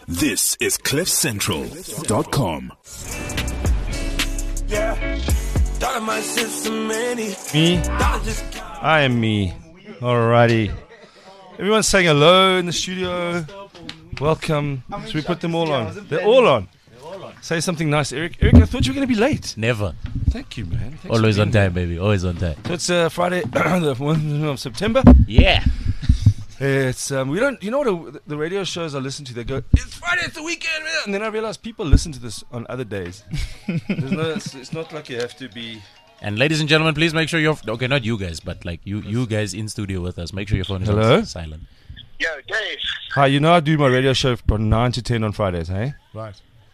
This is CliffCentral.com. Me? I am me. Alrighty. Everyone's saying hello in the studio. Welcome. Should we put them all on? They're all on. Say something nice, Eric. Eric, I thought you were going to be late. Never. Thank you, man. Thanks Always for on being time, baby. Always on time. here. So it's Friday, the 1st of September. Yeah. It's we don't. You know what the radio shows I listen to? They go, "It's Friday, it's the weekend," and then I realize people listen to this on other days. It's not like you have to be. And ladies and gentlemen, please make sure okay, not you guys, but like you guys in studio with us. Make sure your phone is Hello? on silent. Yo, Dave. Hi, you know I do my radio show from 9 to 10 on Fridays, hey? Right.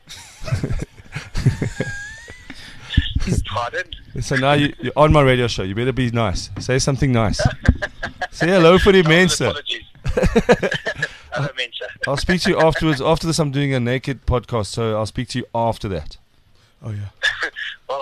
Pardon? So now you're on my radio show. You better be nice. Say something nice. Say hello for the Mensa. Apologies. Hello, Mensa. I'll speak to you afterwards. After this, I'm doing a naked podcast, so I'll speak to you after that. Oh, yeah. Well,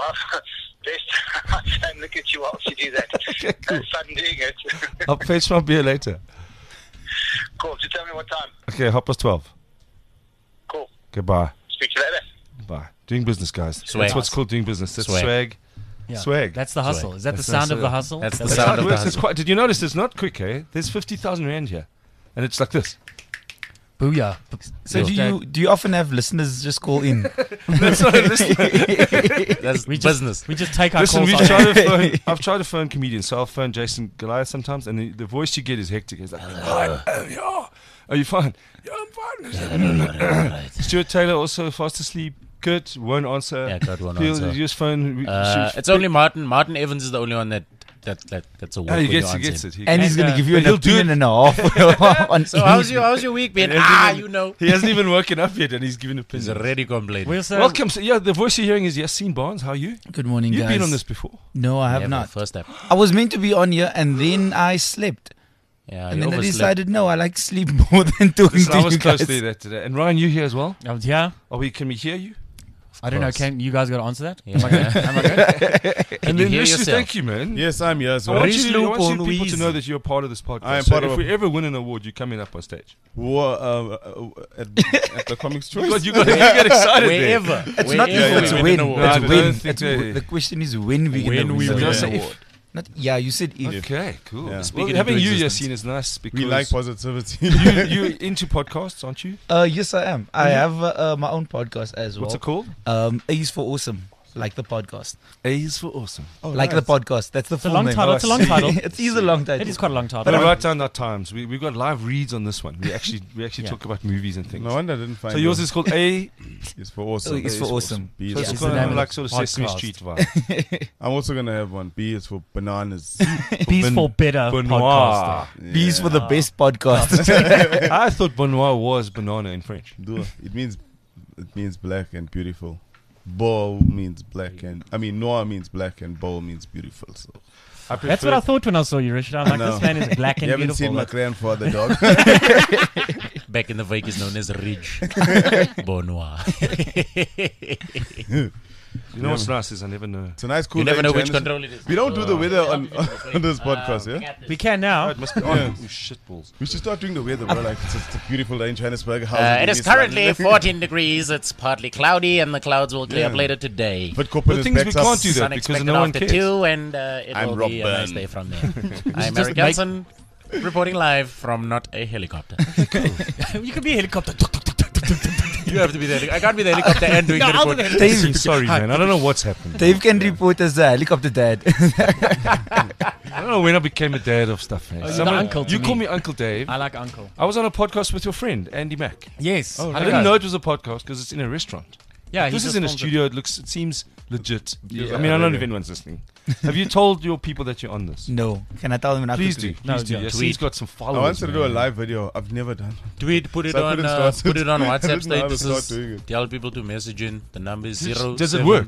I'll try and look at you whilst you do that. Okay, cool. Have fun doing it. I'll fetch my beer later. Cool. So tell me what time. Okay, 12:30. Cool. Goodbye. Speak to you later. Bye. Doing business, guys. Swag. That's what's called doing business. That's Swag. swag. Yeah. Swag. That's the hustle. Swag. Is that That's the sound the- of the hustle? That's the That's sound how of it the works. It's hustle. quite, did you notice it's not quick, eh? There's 50,000 rand here. And it's like this. Booyah. So do you often have listeners just call in? That's not a listener. That's We just, business. We just take our Listen, calls. I've tried to phone comedians, so I'll phone Jason Goliath sometimes, and the voice you get is hectic. He's like, "Hi, yeah, are you fine? Yeah, I'm fine." Stuart Taylor also fast asleep. Kurt won't answer. Yeah, Kurt won't Phil, answer. you just phone. It's only Martin. Martin Evans is the only one that's a work. Oh, he when you gets answer it. him. And he's going to give you but an he'll do opinion and a half. on So how's anything. your week been? He hasn't even- You know. He hasn't even woken up yet, and he's giving He's opinions. already complaining. We'll say, Welcome. So, yeah, the voice you're hearing is Yassine Barnes. How are you? Good morning, You've guys. been on this before. No, I have Never. not. First step. I was meant to be on here, and then I slept. Yeah, And you then I overslept. decided, no, I like sleep more than talking Listen, to I was you close guys. to that today. And Ryan, you here as well? yeah. Can we hear you? I don't know. course. Can you guys got to answer that? Yeah. Am I good? Can And you then hear Lucius, yourself? thank you, man. Yes, I'm here as I well. want you Loop on people to Weezy. know that you're part of this podcast. I am so part if of we ever win an award, you're coming up on stage. At the Comics Choice. You get excited there. Wherever. It's not Yeah, it's yeah. when. No, It's I when. don't think It's they- the question is when we When gonna we win win the an award. award. Not, yeah, you said if. Okay, cool. Yeah. Well, Speaking having into you, existence. Yassine, is nice because We like positivity. you into podcasts, aren't you? Yes, I am. I have my own podcast as well. What's it called? A's for Awesome, like the podcast. A's for Awesome. Oh, Like nice. the podcast. That's the It's a full long name. title. It's a long title. It is a long title. It is quite a long title. But write down our times. We've got live reads on this one. We actually Yeah. talk about movies and things. No wonder I didn't find So yours is called A. is for awesome. It's for Awesome. B So is it's for the name kind of of like the sort of Sesame podcast. Street vibe. I'm also gonna have one. B is for bananas. B's for better podcast. Benoit. B's for the best podcast. I thought Benoit was banana in French. Duh. It means black and beautiful. Beau means black and noir means black and beau means beautiful. So I That's what I thought when I saw you, Richard. I'm like, No. this man is black you and haven't beautiful. seen my grandfather, dog. Back in the Vegas known as Ridge. Bonoir. You know what's nice is I never know. It's a nice, cool. You never day know in which Johannesburg. control it is. We don't do the weather on this podcast, yeah. We can now. It must be on. Yeah. You shitballs. We should start doing the weather, bro. Like it's a beautiful day in Johannesburg. It is currently 14 degrees. It's partly cloudy, and the clouds will clear up Yeah. later today. But Copenhagen The thing is we can't do that Sun because expected no one after cares. 2, and it I'm will be a Rob nice Byrne. day from there. I'm just Eric make- Hansen, reporting live from not a helicopter. You could be a helicopter. You have to be there. I can't be the helicopter and doing No, the I'll do report. the helicopter. Dave, Sorry, man. I don't know what's happened. Dave can report as a helicopter dad. I don't know when I became a dad of stuff, man. Oh, you're the uncle to you me. call me Uncle Dave. I like uncle. I was on a podcast with your friend, Andy Mack. Yes. I didn't know it was a podcast because it's in a restaurant. Yeah, This he is just in a filmed it. studio. It seems legit. Yeah, I mean, I don't know really. if anyone's listening. Have you told your people that you're on this? No. Can I tell them not Please to do. tweet? No, Please do. yeah. Yes, Tweet. he's got some I followers. wanted to do a man. live video. I've never done. Tweet, put it So I on couldn't start put it on I WhatsApp didn't know how to start statuses. doing it. Tell people to message in. The number is Does it work?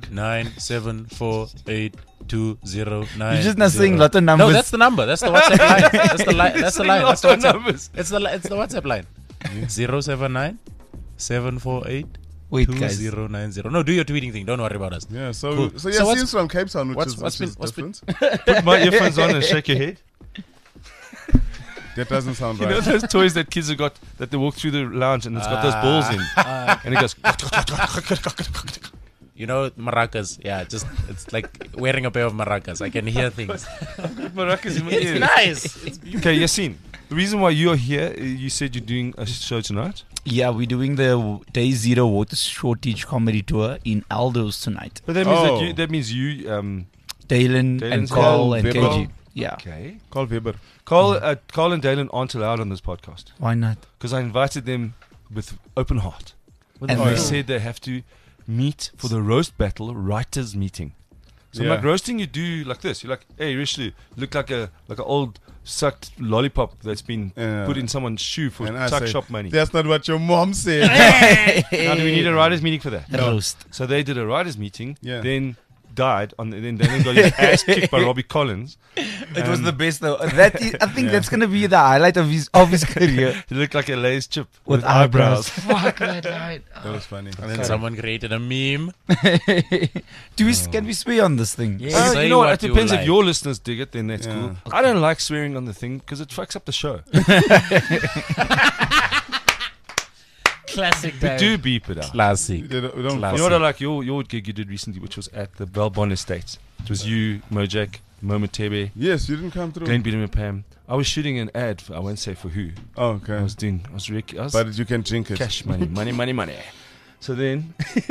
079748209. You're just not saying lot of numbers. No, that's the number. That's the WhatsApp line. That's the line. That's the line. That's the Lots of WhatsApp. numbers. It's the WhatsApp line. 079 748 Wait, guys. 2090. No, do your tweeting thing. Don't worry about us. Yeah. So Cool. so So yeah, what's- scenes from Cape Town, which what's is been- what's been- different. Put my earphones on and shake your head. That doesn't sound You know right. those toys that kids have got that they walk through the lounge and it's got those balls in, and it goes. You know, maracas. Yeah, just it's like wearing a pair of maracas. I can hear things. Maracas in my ears. Nice. Okay, Yassine. The reason why you're here, you said you're doing a show tonight. Yeah, we're doing the Day Zero Water Shortage Comedy Tour in Aldos tonight. But that means Oh. that means you. Dalen and Dalen's Carl here. and Weber. KG. Yeah. Okay. Call Weber. Carl and Dalen aren't allowed on this podcast Why not? because I invited them with open heart, And and they- they said they have to meet for the roast battle writers meeting. So I'm Yeah. like, roasting you do like this. You're like, hey, Rishley, you look like an old sucked lollipop that's been Yeah. put in someone's shoe for And I tuck say, shop money. That's not what your mom said. Now, do we need a writers meeting for that? Roast. So they did a writers meeting. Yeah. Then died then Dalen got his ass kicked by Robbie Collins. It was the best though. That is, I think that's gonna be the highlight of his career. He looked like a Lay's chip With eyebrows. Fuck that night. That was funny. And then someone created a meme. Can we swear on this thing? Yeah. Say You know what? what It you depends if like. your listeners dig it, then that's Yeah. cool. I don't like swearing on the thing because it fucks up the show. Classic We Dave. do beep it out. Classic. We don't You know what I like? Your gig you did recently, which was at the Belbon Estates. It was you, Mojak, Momotebe, Yes, you didn't come through. Glenn Beaton and Pam. I was shooting an ad. I won't say for who. Oh, okay. I was But you can drink it. cash money. So then,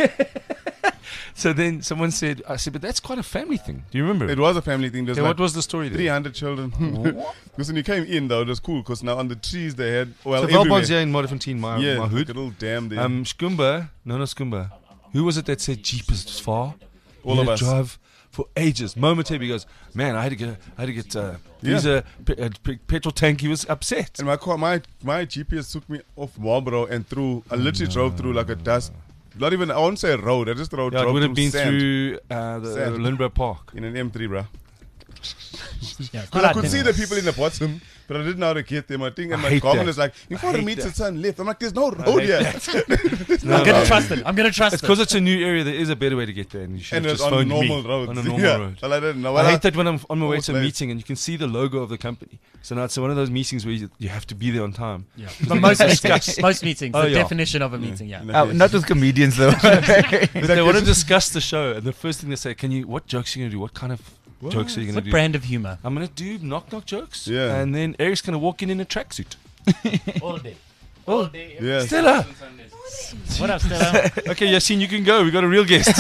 someone said, I said, but that's quite a family thing. Do you remember? It was a family thing. There's Okay, like what was the story there? 300 children. Because when you came in, though, it was cool. Because now on the trees they had, well, So everywhere. Belbon's here in Modderfontein, my Yeah, like a hood. little dam there. Skumba, no Skumba. Who was it that said Jeepers it's far? All He of had us. to drive for ages. Momotebe goes, man, I had to get petrol tank. He was upset. And my GPS took me off Marlborough and through. I literally drove through like a dust. Not even, I won't say a road. I just drove Yeah, it would have through been sand through the Sand. Lindbergh Park. in an M3, bruh. Yeah, it's Because not I could like see that. the people in the bottom, but I didn't know how to get them. I think, and I my hate comment that. is like, in 4 hate meters, that. turn left. I'm like, there's no road hate here. No, I'm gonna no. trust it. I'm gonna trust It's it. because it's a new area. There is a better way to get there, and you should And have it's just on phoned normal me roads. on a normal Yeah. road. Well, I didn't know. I hate that when I'm on my way to a Almost late. meeting and you can see the logo of the company. So now it's one of those meetings where you have to be there on time. Yeah. But most meetings, Oh, the yeah. definition of a meeting, yeah. Not with comedians though. But they want to discuss the show, and the first thing they say, what jokes are you going to do? What kind of jokes are you going to What do? brand of humor? I'm going to do knock jokes. Yeah. And then Eric's going to walk in a tracksuit. All day. Oh, Yeah. Stella. What up, Stella? Okay, Yassine, you can go. We got a real guest.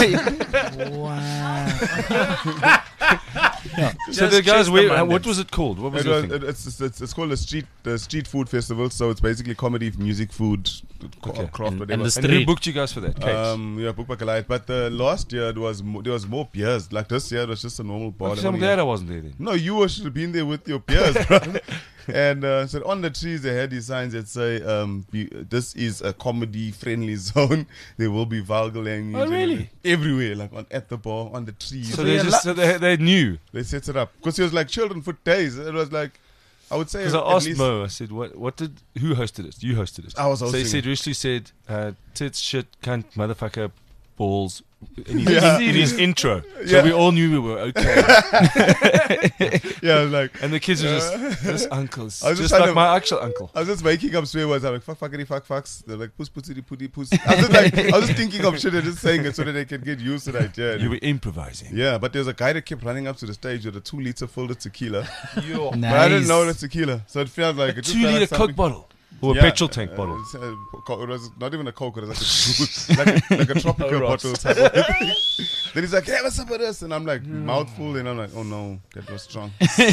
So the guys, what was it called? What was It the was, thing? it's called a street food festival. So it's basically comedy, music, food, Okay. craft, whatever. And the And who street. booked you guys for that? Kate? Yeah, Book Bacalite. But last year there was more beers. Like this year it was just a normal bar. Okay, I'm glad I wasn't there then. No, you should have been there with your peers, bro. And so on the trees they had these signs that say, "This is a comedy-friendly zone. There will be vulgar language." Oh, and really? Everywhere, like at the bar, on the trees. So they knew. They set it up because it was like children for days. It was like, I would say, Because I at asked least- Mo, I said, who hosted it? You hosted it. I was So he hosting said, Rishley said, tits, shit, cunt, motherfucker, balls. In his, Yeah. in his intro. So Yeah. we all knew we were okay. Yeah, I was like. And the kids were just, this uncle's I was just just trying like to- my actual uncle. I was just making up swear words. I'm like, fuck, fuckity, fuck, fucks. They're like, puss, pussity, putty, puss. I was just thinking of shit and just saying it so that they can get used to the idea. You were improvising. Yeah, but there's a guy that kept running up to the stage with a 2-liter filled with tequila. Your But I didn't Nice. know it was tequila. So it felt like it just 2 felt liter like Coke something- bottle. Or a Yeah, petrol tank bottle. It was not even a Coke, it was like a tropical bottle. Type of thing. Then he's like, have a sip of this. And I'm like, mouthful. And I'm like, oh no, that was strong.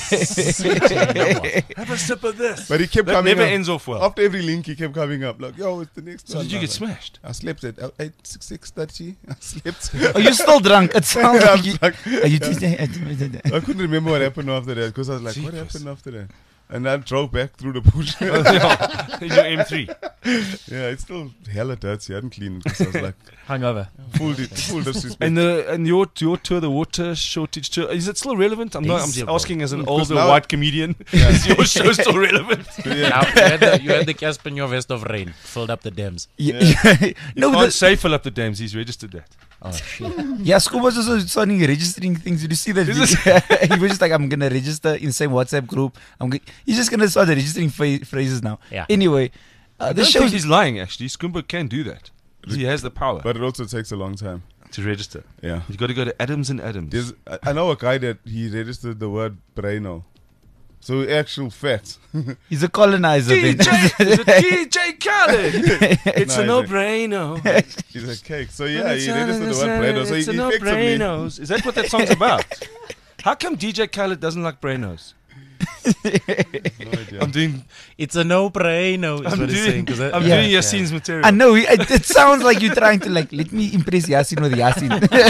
Have a sip of this. But he kept That coming never up. ends off well. After every link, he kept coming up. Like, yo, it's the next So one. did you I get was like, smashed? I slept at 6:30. I slept. Are you still drunk? It sounds I like was you. like, Are you just, I couldn't remember what happened after that because I was like, what Jeepers. happened after that? And I drove back through the bush. In your M3. Yeah, it's still hella dirty. I hadn't cleaned it because I was like, Hungover. full disrespect. And your tour, the water shortage tour, is it still relevant? I'm Daisy asking as an Because older now- white comedian. Is your show still relevant? Now, you had the Casper in your vest of rain, filled up the dams. no, Can't but say fill up the dams. He's registered that. Oh shit. Yeah, Scuba was also starting registering things. Did you see that video? He was just like, I'm gonna register in the same WhatsApp group. He's just gonna start registering phrases now. Yeah. Anyway, I the don't show. think he's lying, actually. Skumba can do that. He has the power But it also takes a long time. to register. Yeah. You've got to go to Adams and Adams. I know a guy that he registered the word Braino. So actual fact. He's a colonizer. then. DJ Khaled. It's No, a he's no-brainer. He's a cake. So yeah, he registered the word Braino. So he It's a effectively. no-brainos. Is that what that song's about? How come DJ Khaled doesn't like brainos? No idea. I'm doing It's a no-brainer. Is what he's saying. 'cause I'm Yeah. doing Yassine's material. I know. It sounds like you're trying to like let me impress Yasin with Yasin.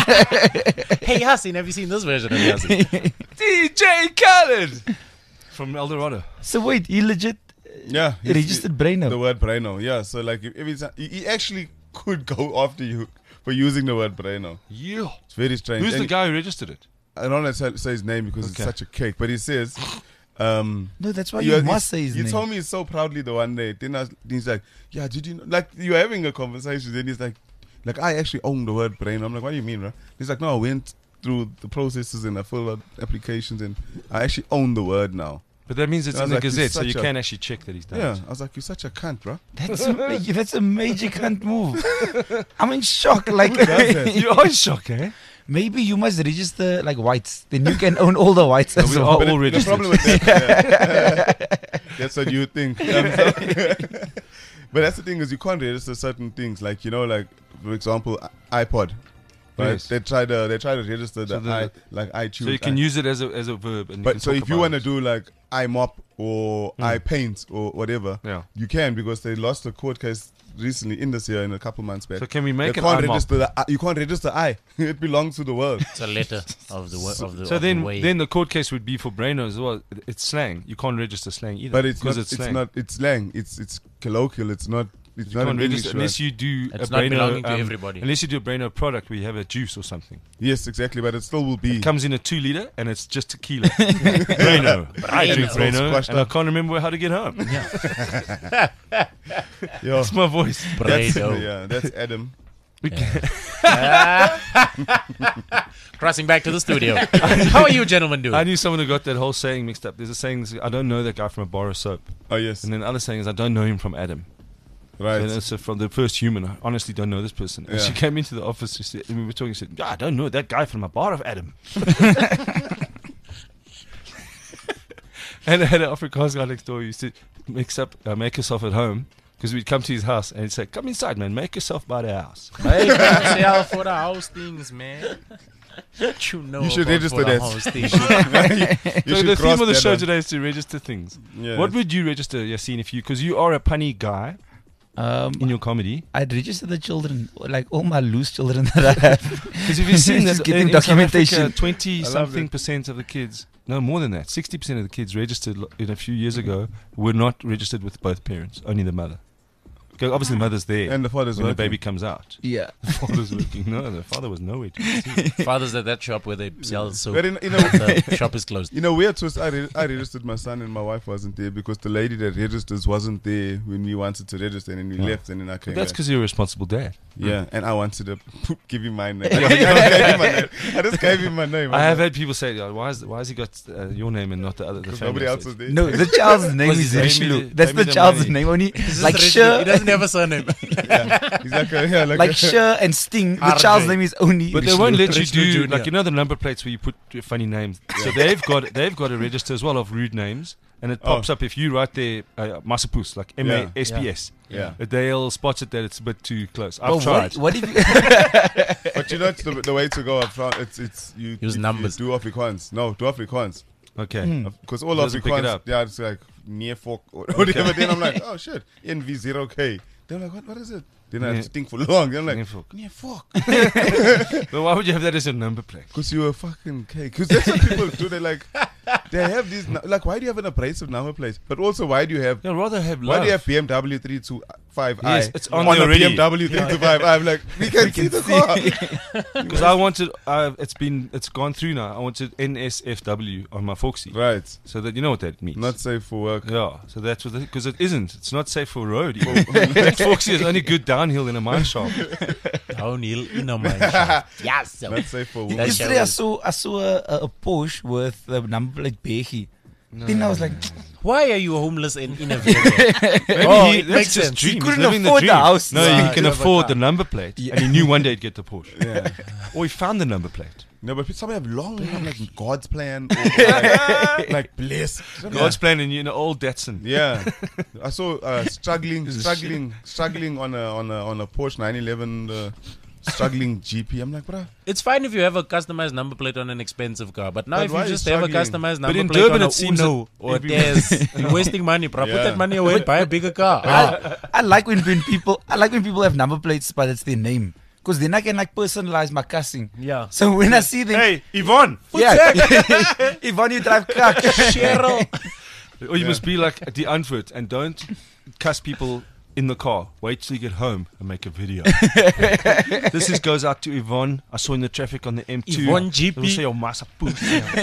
Hey Yasin, have you seen this version of Yasin? DJ Khaled from El Dorado. So wait, he legit Yeah. registered Braino. The word Braino. Yeah. So like if every time, he actually could go after you for using the word Braino. Yeah. It's very strange. Who's And the guy who registered it? I don't want to say his name because Okay. it's such a cake. But he says, No, that's why you must say his he name. told me so proudly the one day. Then he's like, yeah, did you know? Like you're having a conversation. Then he's like I actually own the word Braino. I'm like, what do you mean, bro? He's like, no, I went through the processes and I filled out applications and I actually own the word now. But that means it's I in was the like, he's Gazette, so you such a- can actually check that he's done Yeah, it. I was like, you're such a cunt, bro. That's a major cunt move. I'm in shock. Like You are in shock, eh? maybe you must register like whites. Then you can own all the whites as we well. are But all the registered. problem with that, that's what you think. But that's the thing is you can't register certain things. Like like for example, iPod. Right? Yes. They try to register So the like iTunes. So you can use it as a verb. And you But can so talk if you about want to it. do like iMop or iPaint or whatever, Yeah. you can because they lost a court case recently in this year in a couple months back. So can we make They an can't iMop? register you can't register I. It belongs to the world. It's a letter of the of the So of the then, way. then the court case would be for Braino as well. It's slang. You can't register slang either. But it's because not. it's It's slang. not. It's slang. It's colloquial. It's not. It's You not can't an English register word. unless you do It's a not Braino, belonging to everybody. Unless you do a Braino product where you have a juice or something. Yes, exactly. But it still will be. It comes in a 2 liter and it's just tequila. Braino. I drink It's all Braino squashed and I up. can't remember how to get home. Yo, That's my voice. that's, Brado. yeah, that's Adam. Crossing back to the studio. How are you gentlemen doing? I knew someone who got that whole saying mixed up. There's a saying, I don't know that guy from a bar of soap. Oh yes, And then the other saying is, I don't know him from Adam. right. So from the first human, I honestly don't know this person. And Yeah. she came into the office and we were talking. She said, I don't know that guy from a bar of Adam. And I had an Afrikaans guy next door who used to make yourself at home. Because we'd come to his house and he'd say, come inside, man, make yourself by the house. Make yourself for the house things, man. You know You should about register for the that. house things. You So should the cross theme of the that show one. today is to register things. Yeah. What would you register, Yassine, if you, because you are a punny guy in your comedy. I'd register the children, like all my loose children that I have. Because if you've seen Just that getting in South documentation. Africa, 20 I love something it. percent of the kids, no more than that, 60% of the kids registered in a few years ago were not registered with both parents, only the mother. 'Cause obviously the mother's there And the father's when the working. baby comes out. Yeah. The father's working. No, the father was nowhere to be seen. Father's at that shop where they sell soap. But in a The shop is closed. in a weird twist, I registered my son and my wife wasn't there because the lady that registers wasn't there when we wanted to register and we left and then I came But that's back. because you're a responsible dad. Yeah, and I wanted to give him my name. I just gave him my name. I have had people say, "Oh, why has he got your name and not the other? The family Nobody else says?" was there. No, the child's name Was is it Rishilu. That's pay me the the child's money. name. Only This like is Sher, He doesn't have a surname. He's like a, like Sher and Sting. The RJ. child's name is only. But they Rishilu. won't let you Rich do Junior. like the number plates where you put your funny names. So they've got a register as well of rude names, and it pops up if you write there Masapus like MASPS. Yeah. But they'll spot it that it's a bit too close. But I've tried. what if you, But you know, it's the way to go up front. It's you Use numbers. You do Afrikaans. No, do Afrikaans. Okay. Because all Doesn't pick it Afrikaans, up. yeah, it's like near fork or whatever. Then I'm like, oh shit, NV0K. Then I'm like, what is it? Then I Yeah. have to think for long. Then I'm like, Near fork. near fork. But why would you have that as a number plate? Because you're a fucking K. Because that's what people do. They like, they have these, like, why do you have an abrasive number plate? But also, why do you have, I'd rather have why love. do you have BMW 32 5i. Yes, it's on a there already. BMW thing to 5i. I'm like, we can see the car. Because I wanted, it's gone through now. I wanted NSFW on my Foxy. Right. So that you know what that means. Not safe for work. Yeah, so that's what, because it isn't. It's not safe for road. That Foxy is only good downhill in a mine shaft. Downhill in a mine shaft. Yes. Not safe for work. That's Yesterday I saw a Porsche with the number plate Bechi. Then I was like, Why are you homeless in a vehicle? Maybe it that's makes just sense. dream. He He's couldn't living afford the the dream. house. No, Yeah. he can afford the number plate, and he knew one day he'd get the Porsche. Yeah. Or he found the number plate. No, but some have long, like God's plan, or like bliss. God's plan in you in an old Datsun. Yeah, I saw struggling on a Porsche 911, struggling GP. I'm like, bruh. It's fine if you have a customized number plate on an expensive car, but now But if why you are just you have a struggling? customized But number in plate Durban on a it seems Uno that or a every- Tez, you're wasting money, bro. Put Yeah. that money away and buy a bigger car. I like when people have number plates, but it's their name. Because then I can like personalize my cussing. Yeah. So when I see them, Hey, Yvonne! yeah, Yvonne, you drive crack. Cheryl. Or you must be like the Antwoord and don't cuss people in the car. Wait till you get home and make a video. This goes out to Yvonne. I saw in the traffic on the M2. Yvonne GP. It will say, oh, massa poos.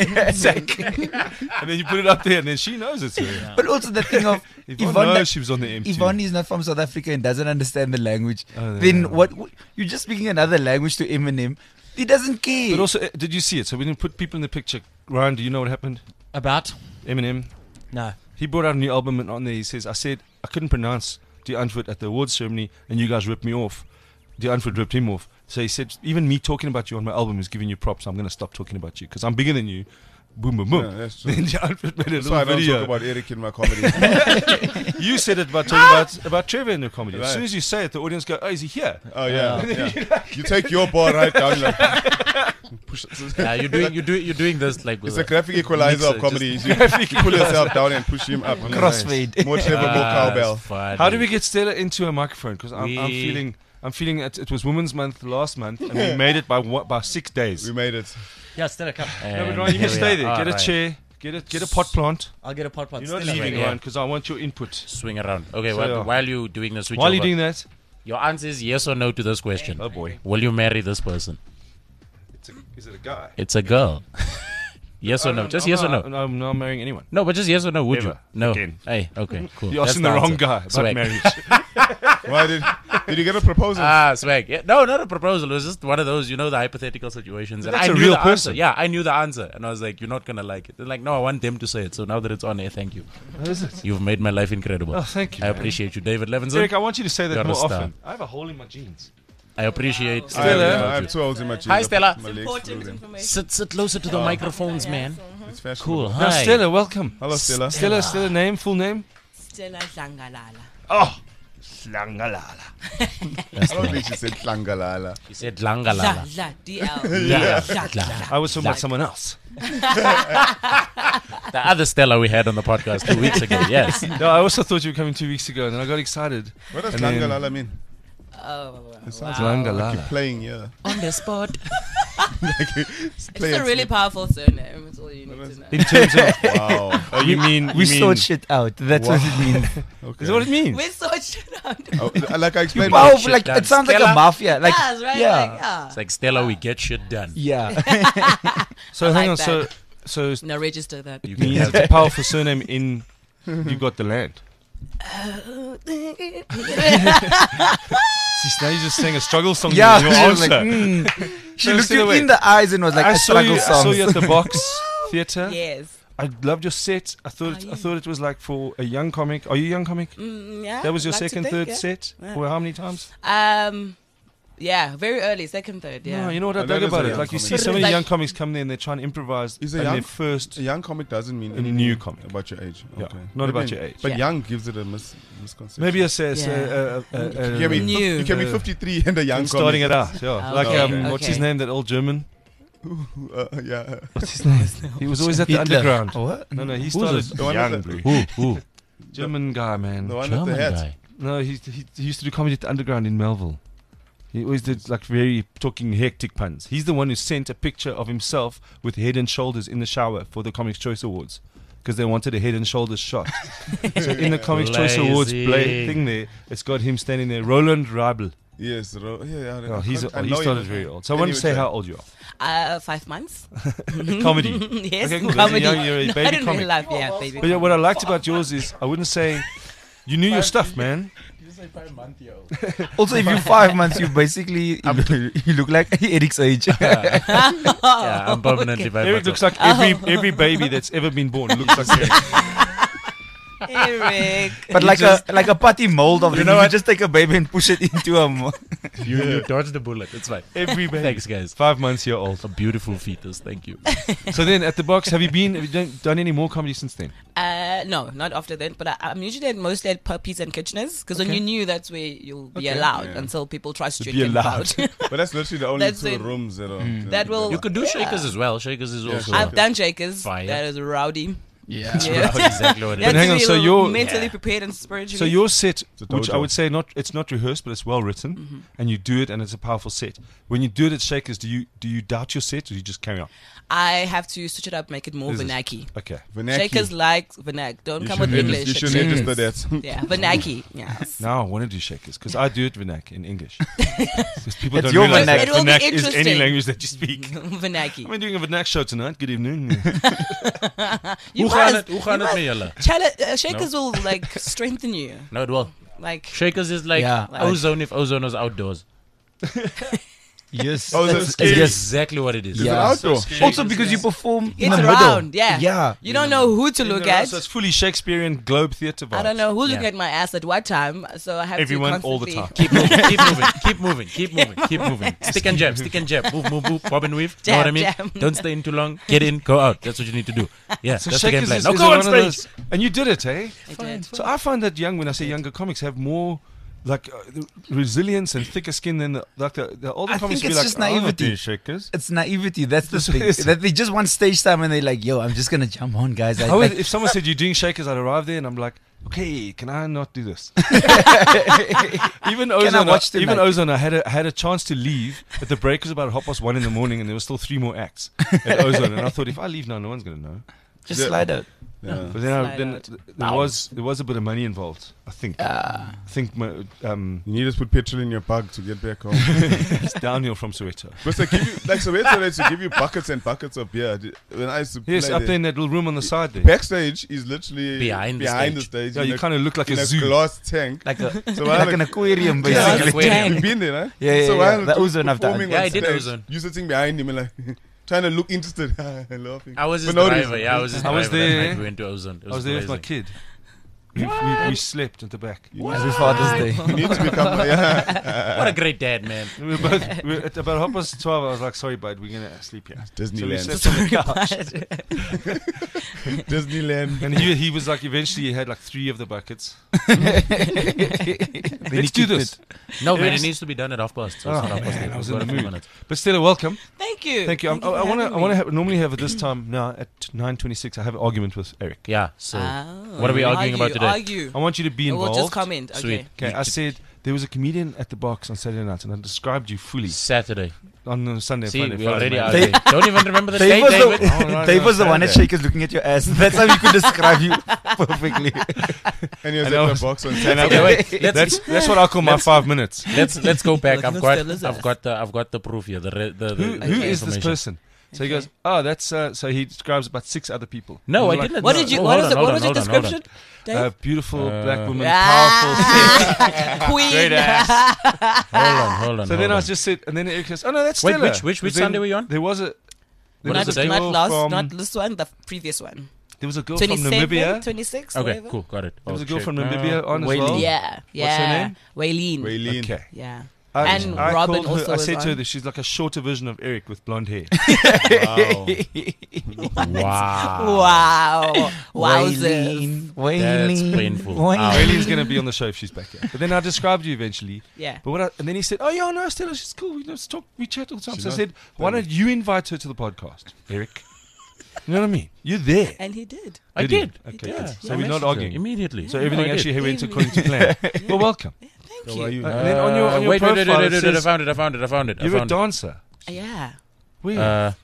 And then you put it up there and then she knows it's her. But also the thing of Yvonne knows she was on the M2. Yvonne is not from South Africa and doesn't understand the language. Oh, yeah. Then what? You're just speaking another language to Eminem. He doesn't care. But also, did you see it? So we didn't put people in the picture. Ryan, do you know what happened? About? Eminem. No. He brought out a new album and on there he says, I said I couldn't pronounce the Antwoord at the awards ceremony and you guys ripped me off. The Antwoord ripped him off. So he said, even me talking about you on my album is giving you props. I'm going to stop talking about you because I'm bigger than you. Boom, boom, boom. Yeah, that's true. Then the Antwoord made a So I little don't video. talk about Eric in my comedy. You said it about talking about Trevor in the comedy. As Right. soon as you say it, the audience go, oh, is he here? Oh yeah, yeah. You take your bar right down. Like, push. Yeah, you're doing this like with It's a graphic equalizer of mixer, comedy. You pull yourself down and push him up. Crossfade. More Trevor, more cowbell. How do we get Stella into a microphone? Because I'm We- feeling it was Women's Month last month and we made it by 6 days. We made it. Yeah, Stella, come. No, but Ryan, you can stay there. Get a chair. Get a pot plant. I'll get a pot pot. You're not Stella. leaving, yeah. Ryan, because I want your input. Swing around. Okay, So, yeah. while you doing the switch While over, you're doing that, your answer is yes or no to this question. oh boy, Will you marry this person? is it a guy? It's a girl. Yes or no? Just yes or no? I'm not marrying anyone. No, but just yes or no. Would you? Never. No. Again. Hey, okay, cool. You're That's asking the wrong answer. guy about Swag. marriage. Why did you get a proposal? Swag. Yeah, no, not a proposal. It was just one of those, the hypothetical situations. And That's I a knew real the person. answer. Yeah, I knew the answer, and I was like, "You're not gonna like it." They're like, "No, I want them to say it." So now that it's on air, thank you. What is it? You've made my life incredible. Oh, thank you. I man. appreciate you, David Levinson. Eric, I want you to say that You're a more star. often. I have a hole in my jeans. I appreciate. I Stella. have 2 holes in my jeans. Hi, Stella. My legs Important frozen. information. Sit closer to the microphones, man. It's fashionable. Cool. Now, Hi. Stella, welcome. Hello, Stella. Stella, name, full name? Stella Zangalala. Oh, Slangalala. I don't think she said Tlangalala. You said Zla, Langalala. zla, DL. Yeah. Zla, zla. I was talking about someone else. The other Stella we had on the podcast 2 weeks ago. Yes. No, I also thought you were coming 2 weeks ago, and then I got excited. What does And then- Tlangalala mean? Oh, It sounds wow. like Tlangalala. you're playing, yeah. On the spot. It's a really powerful surname. It's all you need to know. In terms of, Wow. oh, you mean We sort shit out. That's what it means. Okay. Is that what it means? We sorted it out. Oh, like I explained. Wow, shit like done. it sounds like Stella? a mafia. Like Yes, right? yeah. Like, yeah. It's like Stella, we get shit done. Yeah. So I hang like on, that. so No, register that. You it can means have it's a powerful surname in you've got the land. See, now you just sang a struggle song. Yeah, in your she was like, answer. she No, looked still you away. in the eyes and was like, I a saw struggle you. I song. saw you at the Box Theatre. Yes. I loved your set. I thought it was like for a young comic. Are you a young comic? Yeah. That was your like to second, think, third yeah. set. Yeah. For how many times? Yeah, very early, second, third. Yeah. No, you know what I Oh, dug that is about a it. young Like you see comic. so many Like- young comics come there and they try and improvise. Is a and young- their first. A young comic doesn't mean In a anything new comic. about your age. Yeah, Okay. not But about then- your age. But Yeah. young gives it a misconception. Maybe a You can be, new. you can be 53 and a young starting it comic. out. Yeah, Oh, like okay, what's his okay. name? That old German. Yeah. What's his name? He was always at the Hitler. underground. What? No, he Who's started this? The one young, with the- bro. Who? German guy, man. The one with German the hat. guy. No, he used to do comedy at the underground in Melville. He always did like very talking hectic puns. He's the one who sent a picture of himself with Head and Shoulders in the shower for the Comics Choice Awards. because they wanted a head and shoulders shot. So in the Comics Choice Awards thing there, it's got him standing there. Roland Reibel. Yes, yeah. Oh, he started very old. So I want to say how old you are. 5 months. Comedy. Yes, Okay, cool. comedy. You're a No, baby I didn't comic. really laugh. Yeah, baby. But yeah, what I liked about yours is I wouldn't say you knew your stuff, man. Also, if you're 5 months, you basically you look like Eric's age. Yeah, I'm permanently by Eric looks like every baby that's ever been born looks like Eric. Eric. But like a putty mold of You know you what? just take a baby and push it into a You dodged the bullet. It's fine. Every baby. Thanks, guys. 5 months year old. A beautiful fetus. Thank you. So then at the box, have you done any more comedy since then? No, not after then. But I'm usually mostly at Puppies and Kitcheners because then you knew that's where you'll be allowed until people try to be allowed. But that's literally the only That's 2 it. rooms that are. That will. You could do Shakers as well. Shakers is also. I've done Shakers. Fire. That is rowdy. Yeah. That's exactly what it You have is. hang to on, be so you're- mentally prepared and spiritually. So your set, a which I dojo. would say it's not rehearsed, but it's well written, and you do it, and it's a powerful set. When you do it at Shakers, do you doubt your set, or do you just carry on? I have to switch it up, make it more Is it? Vernacky. Okay. Vernacular. Shakers like Vernac. Don't You come should with regis- English. You should at Shakers. register that. Yeah, Vernacky. Yes. Now I want to do Shakers because I do it Vernac in English. Because people It's don't your realize that Vernac. It will be Vernac is any interesting. language that you speak. Vernacky. I'm doing a Vernac show tonight. Good evening. You Hoe gaan must- het you met must- julle? Shakers will like strengthen you. No, it will. Like Shakers is like Yeah. ozone if ozone was outdoors. Yes. Oh, that's It's scary. exactly what it is. Is it Yeah. outdoor? Also because you perform in it's the round. middle. Yeah. Yeah. You don't know who to look at. So it's fully Shakespearean Globe Theatre vibes. I don't know who's looking Yeah. at my ass at what time. So I have Everyone to all the constantly time. Keep moving, keep moving, keep moving, keep moving. Stick and jab, stick and jab. Move, move, move. Bob and weave. Know what I Jab, mean? jab. Don't stay in too long. Get in, go out. That's what you need to do. Yeah, So that's the game Shakers plan. is, Now is go on one of stage. those, and you did it, eh? I did. So I find that when I say younger comics have more like resilience and thicker skin than the older I comics. think Be it's like, just "Oh, I'm not naivety." doing Shakers. It's naivety. That's the So thing. it's- That they just want stage time and they're like, yo, I'm just going to jump on, guys. How would, if someone said you're doing Shakers, I'd arrive there and I'm like, okay, can I not do this? Even Ozone, watch tonight? I had a chance to leave, but the break was about 1:30 in the morning, and there were still 3 more acts at Ozone, and I thought if I leave now, no one's gonna know. just Yeah. slide out. Yeah. But then, Slide there was a bit of money involved. I think. I think You need to put petrol in your bug to get back home. it's downhill from Soweto. Because they give you, like Soweto, they to give you buckets and buckets of beer. When I used to Yes, play up there, there in that little room on the side there. backstage is literally Behind the the stage. stage. Yeah, in you kind of look like in a zoo. glass tank. Like a So like while an aquarium, Yeah, basically. aquarium. You've been there, huh? Yeah, So yeah, while yeah. The Ozone I've done. performing Yeah, on I did stage, Ozone. You sitting behind him and like trying to look interested and laughing. I was his For no driver. reason. Yeah, I was his I driver. was that there. night we went to Ozone. It I was there with my amazing. kid. We slept at the back. Every Father's Day. You need to become What a great dad, man. We were at about 12:30. I was like, "Sorry, bud, we're gonna sleep here." So we Disneyland. slept on the couch. Disneyland. And he was like, eventually he had like 3 of the buckets. Then Let's he do kicked this. it. No, man, Yes. it needs to be done at 2:30. So Oh, it's not 2:30. man, I was We've in got the a few mood. minutes. But still, welcome. Thank you. Thank you. I for want having to me. normally have at this time now at 9:26. I have an argument with Eric. Yeah, so Oh. what are we arguing about today? Argue. I want you to be We'll involved. just comment. Okay. Sweet. Okay, I said there was a comedian at the box on Saturday night, and I described you fully Saturday. on Sunday. See, Friday, we Friday, already Monday. are. Don't even remember the Dave date, was David. the, right, Dave was the I one at understand. Shakers looking at your ass. That's how you could describe you perfectly. And you're And at I the was- box on And Saturday. I- wait, that's what I call my 5 minutes. Let's go back. Looking I've at Stella's ass. got the proof here. The Who is this information. person? So he goes, oh, that's so he describes about 6 other people. No, And I I'm like, didn't. What No. did you? Oh, What hold was on, it? What hold was your on, hold on, hold on. description? Dave? Beautiful black woman, Ah, powerful. Queen. Great ass. Hold on. So then I just said, and then Eric goes, oh no, that's Wait, Stella. which But then Sunday were you on? There was a there What was is a the date? Not girl last, from not this one, the previous one. there was a girl from 27, Namibia. 26, Okay, whatever. cool, got it. There was Oh, a girl shit. from Namibia on as Whaley. well. Yeah, yeah. What's her name? Waylene. Raylene. Okay. Yeah. I And Robin called her, also I was said to her on. that she's like a shorter version of Eric with blonde hair. Wow. Wow. Wow. Wowzers. Waylene. That's Waylene. painful. Waylene. Raylene's going to be on the show if she's back here. But then I described you eventually. Yeah. But and then he said, oh, yeah, no, Stella, she's cool. Let's talk. We chat all the time. She's So I not said, why don't you invite her to the podcast, Eric? You know what I mean? You're there. And he did. I Did he? did. Okay, did. good. Yeah. So we're not arguing. Immediately. So everything I did. actually went according to plan. Well, welcome. Thank So are you. you? And then on your wait, profile, it I says found it. you're a dancer. Yeah. Where?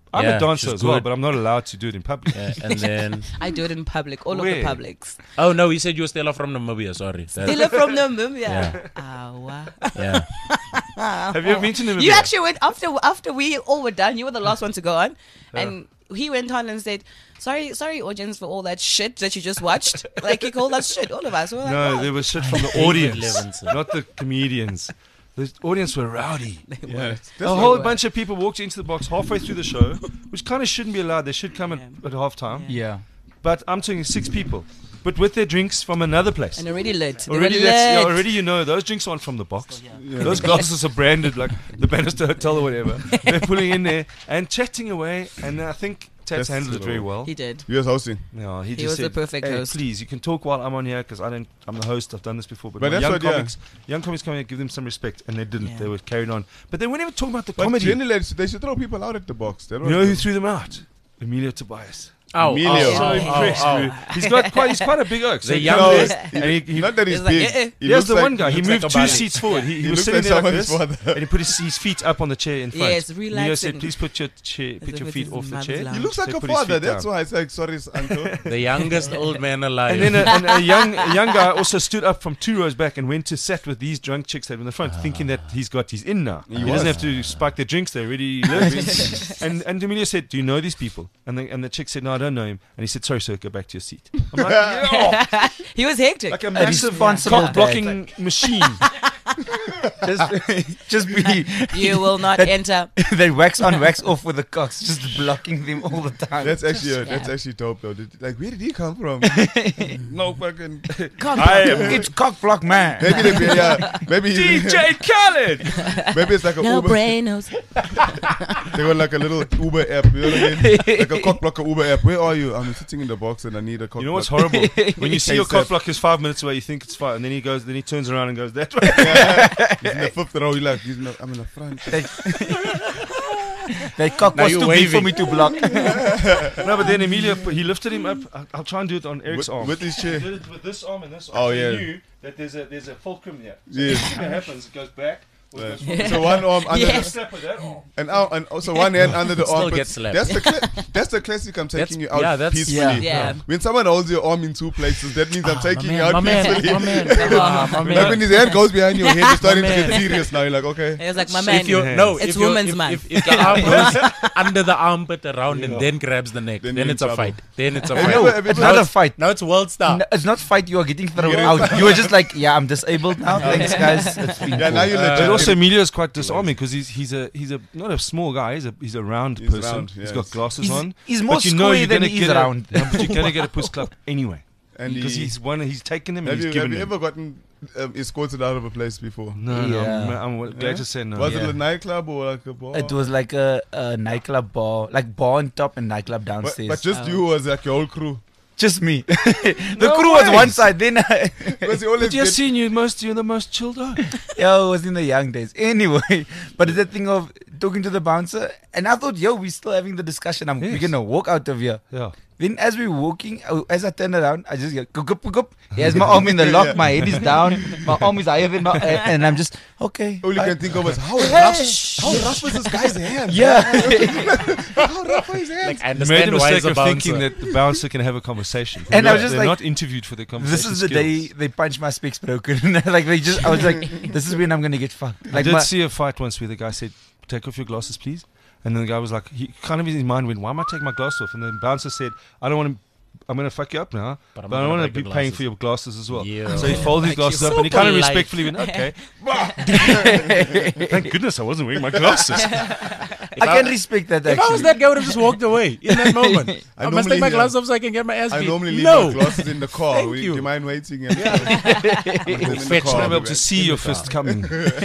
I'm Yeah, a dancer she's as well, good. but I'm not allowed to do it in public. Yeah, and then I do it in public, all of Where? the publics. oh no, he said you were Stella from Namibia. Sorry. Stella from Namibia. Yeah. Awa. Yeah. Have you ever been to Namibia? You actually went after we all were done. You were the last one to go on, and he went on and said, "Sorry, audience, for all that shit that you just watched. Like he called us shit, all of us." We were like, No, "Oh." there was shit from the audience, not the comedians. The audience were rowdy. Yeah. A whole bunch of people walked into the box halfway through the show, which kind of shouldn't be allowed. They should come at halftime. Yeah. But I'm talking 6 people, but with their drinks from another place. And already lit. They Already, were that's, lit. already you know those drinks aren't from the box. Those glasses are branded like the Bannister Hotel or whatever. They're pulling in there and chatting away, and I think Tats That's handled it very well. He did. You was hosting. Yeah, he He just was the said, perfect hey, host. please, you can talk while I'm on here because I'm the host. I've done this before, but But when that's what, yeah. young comics come here, give them some respect, and they didn't. Yeah. They were carried on, but they weren't even talking about the But comedy. generally, they should throw people out at the box. That You was know the- who threw them out? Emilio Tobias. Oh, Emilio. So impressed. dude. He's quite a big oak. So The he young- comes No, there and he not that he's It's like, big. He Here's looks the like- one guy. He looks moved like a 2 bunny. seats forward. He was looks sitting like there like someone's this, father. and he put his feet up on the chair in front. Yes, Emilio relaxing. said, "Please put your As feet if it's off his the mother's chair." lounge. He looks like So a put his father. feet That's down. why it's like, sorry, uncle. the youngest old man alive. And then a young guy also stood up from 2 rows back and went to sat with these drunk chicks that were in the front, thinking that he's got his in now. He doesn't have to spike their drinks; they already live. and Emilio said, "Do you know these people?" And the chick said, "No, I don't know him." And he said, "Sorry, sir, go back to your seat." I'm like, "Yeah." He was hectic. Like a massive responsible cock blocking machine. Just be. You will not enter. They wax on, wax off with the cocks, just blocking them all the time. That's actually dope though. Like, where did he come from? No fucking. It's cock block man. Maybe DJ Khaled. maybe it's like a No Uber. brainers. They got like a little Uber app. You know what I mean? Like a cock blocker Uber app. Where are you? I'm sitting in the box and I need a cock. You know what's block. horrible? When you see your Hey, cock Seth. block is 5 minutes away, you think it's fine, and then he turns around and goes that way. He's in the 5th row. You're like, I'm in the front. That cock Now was you're too big for waving. me to block. No, but then Emilio, he lifted him up. I'll try and do it on Eric's arm. With his chair. He did it with this arm and this arm. Oh, So yeah. He knew that there's a fulcrum here. So Yes. if that happens, it goes back. Or it goes forward. So one arm under Yes. the, Slap with that arm. and also one hand under the Still arm. get slapped. That's the classic. I'm taking you out yeah, that's- peacefully. Yeah. When someone holds your arm in 2 places, that means I'm taking you out my man, peacefully. my man, my man. Like when his hand goes behind your head, you're starting to My get man. serious now. You're like, okay. He was like, my So man. if you hands. no, It's if you- women's if, man. If the arm goes under the armpit around and then grabs the neck, Then then you're it's in a trouble. fight. Then it's a Have you fight. ever- have you It's ever- not a fight. Now it's world star. No, it's not fight. You are getting thrown You're out. You were just like, yeah, I'm disabled now. Thanks, guys. It's been Yeah, now cool. you're legit. But also Emilio is quite disarming because he's a not a small guy. He's a round He's person. round, He's yes. got glasses He's- on. he's more but you know square you're than gonna he is get round. but you're gonna get a puss club anyway And because he's taken him and have he's you given him. ever gotten escorted out of a place before? No, Yeah. I'm glad to say no. Was Yeah. it a nightclub or like a bar? It was like a nightclub bar, like bar on top and nightclub but, downstairs. but just you was like your whole crew. Just me. The No crew was ways. one side. Then Because you always But you're get seeing you're the most chilled out. yo, it was in the young days. Anyway, but it's that thing of talking to the bouncer, and I thought, yo, we're still having the discussion. We're Yes. gonna walk out of here. Yeah. Then as we're walking, as I turn around, I just get gup. He has my arm in the lock, my head is down, my arm is higher than my, and I'm just okay. all you bye. can think of is how rough was this guy's hand? Yeah. How rough was his hand? Like, I You made understand the why mistake it's a of thinking bouncer. that the bouncer can have a conversation. And I was just they're like, not interviewed for their conversation. This is the day they punched my specs broken. Like I was like, this is when I'm gonna get fucked. I Like did my, see a fight once where the guy said, "Take off your glasses, please." And then the guy was like, he kind of in his mind went, "Why am I taking my glasses off?" And the bouncer said, "I don't want to. I'm going to fuck you up now, But but, I'm I not don't gonna want to break be your paying glasses." for your glasses as well." Yeah. So he folded his glasses up so and he kind of polite. respectfully went, "Okay." Thank goodness I wasn't wearing my glasses. I can respect that If I was actually. that guy, I would have just walked away in that moment. I must normally, take my glasses off so I can get my ass I beat. normally leave no. my glasses in the car. Thank Do you. you mind waiting? And Fetch I want to be them. able to see your fist coming.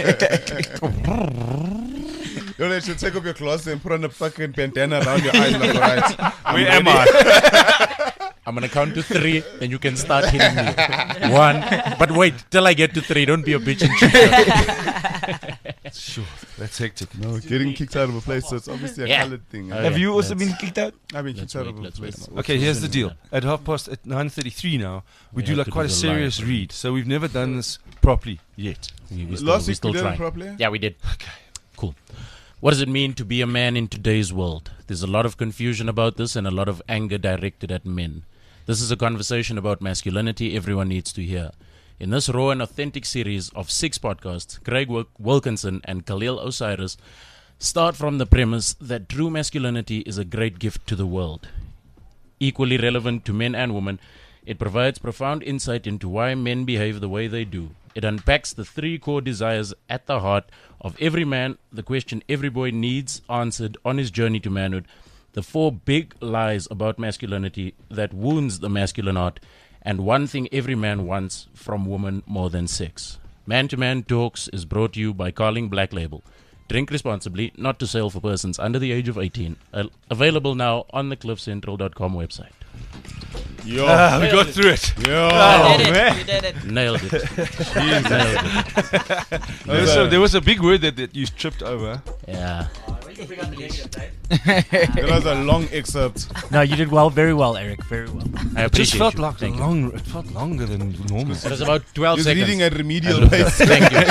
You know, they should take off your glasses and put on a fucking bandana around your eyes. Like, all right, Where am I? I'm gonna count to 3, and you can start hitting me. 1, but wait till I get to 3. Don't be a bitch and cheat. Sure, that's hectic. No, getting kicked out of a place, so it's obviously a Yeah. colored thing. Oh, Have yeah, you also let's- been kicked out? I've been kicked out of a let's place. wait. Okay, here's the deal. At 9:33 now, we We do have like to quite do a the serious live. read. So we've never done this properly yet. We Last week we still did it trying. properly. Yeah, we did. Okay, cool. What does it mean to be a man in today's world? There's a lot of confusion about this and a lot of anger directed at men. This is a conversation about masculinity everyone needs to hear. In this raw and authentic series of 6 podcasts, Craig Wilkinson and Khalil Osiris start from the premise that true masculinity is a great gift to the world. Equally relevant to men and women, it provides profound insight into why men behave the way they do. It unpacks the 3 core desires at the heart of every man, the question every boy needs answered on his journey to manhood, the 4 big lies about masculinity that wounds the masculine heart, and one thing every man wants from woman more than sex. Man to Man Talks is brought to you by Carling Black Label. Drink responsibly, not to sale for persons under the age of 18. Available now on the cliffcentral.com website. Yo. We got through it. Yo. You did it. Nailed it. There was a big word that you tripped over. Yeah. That was a long excerpt. No, you did well, very well, Eric. Very well. I It just appreciate felt you. like Thank you. long. It felt longer than normal. It was about 12 He's seconds. reading at remedial pace. Thank you.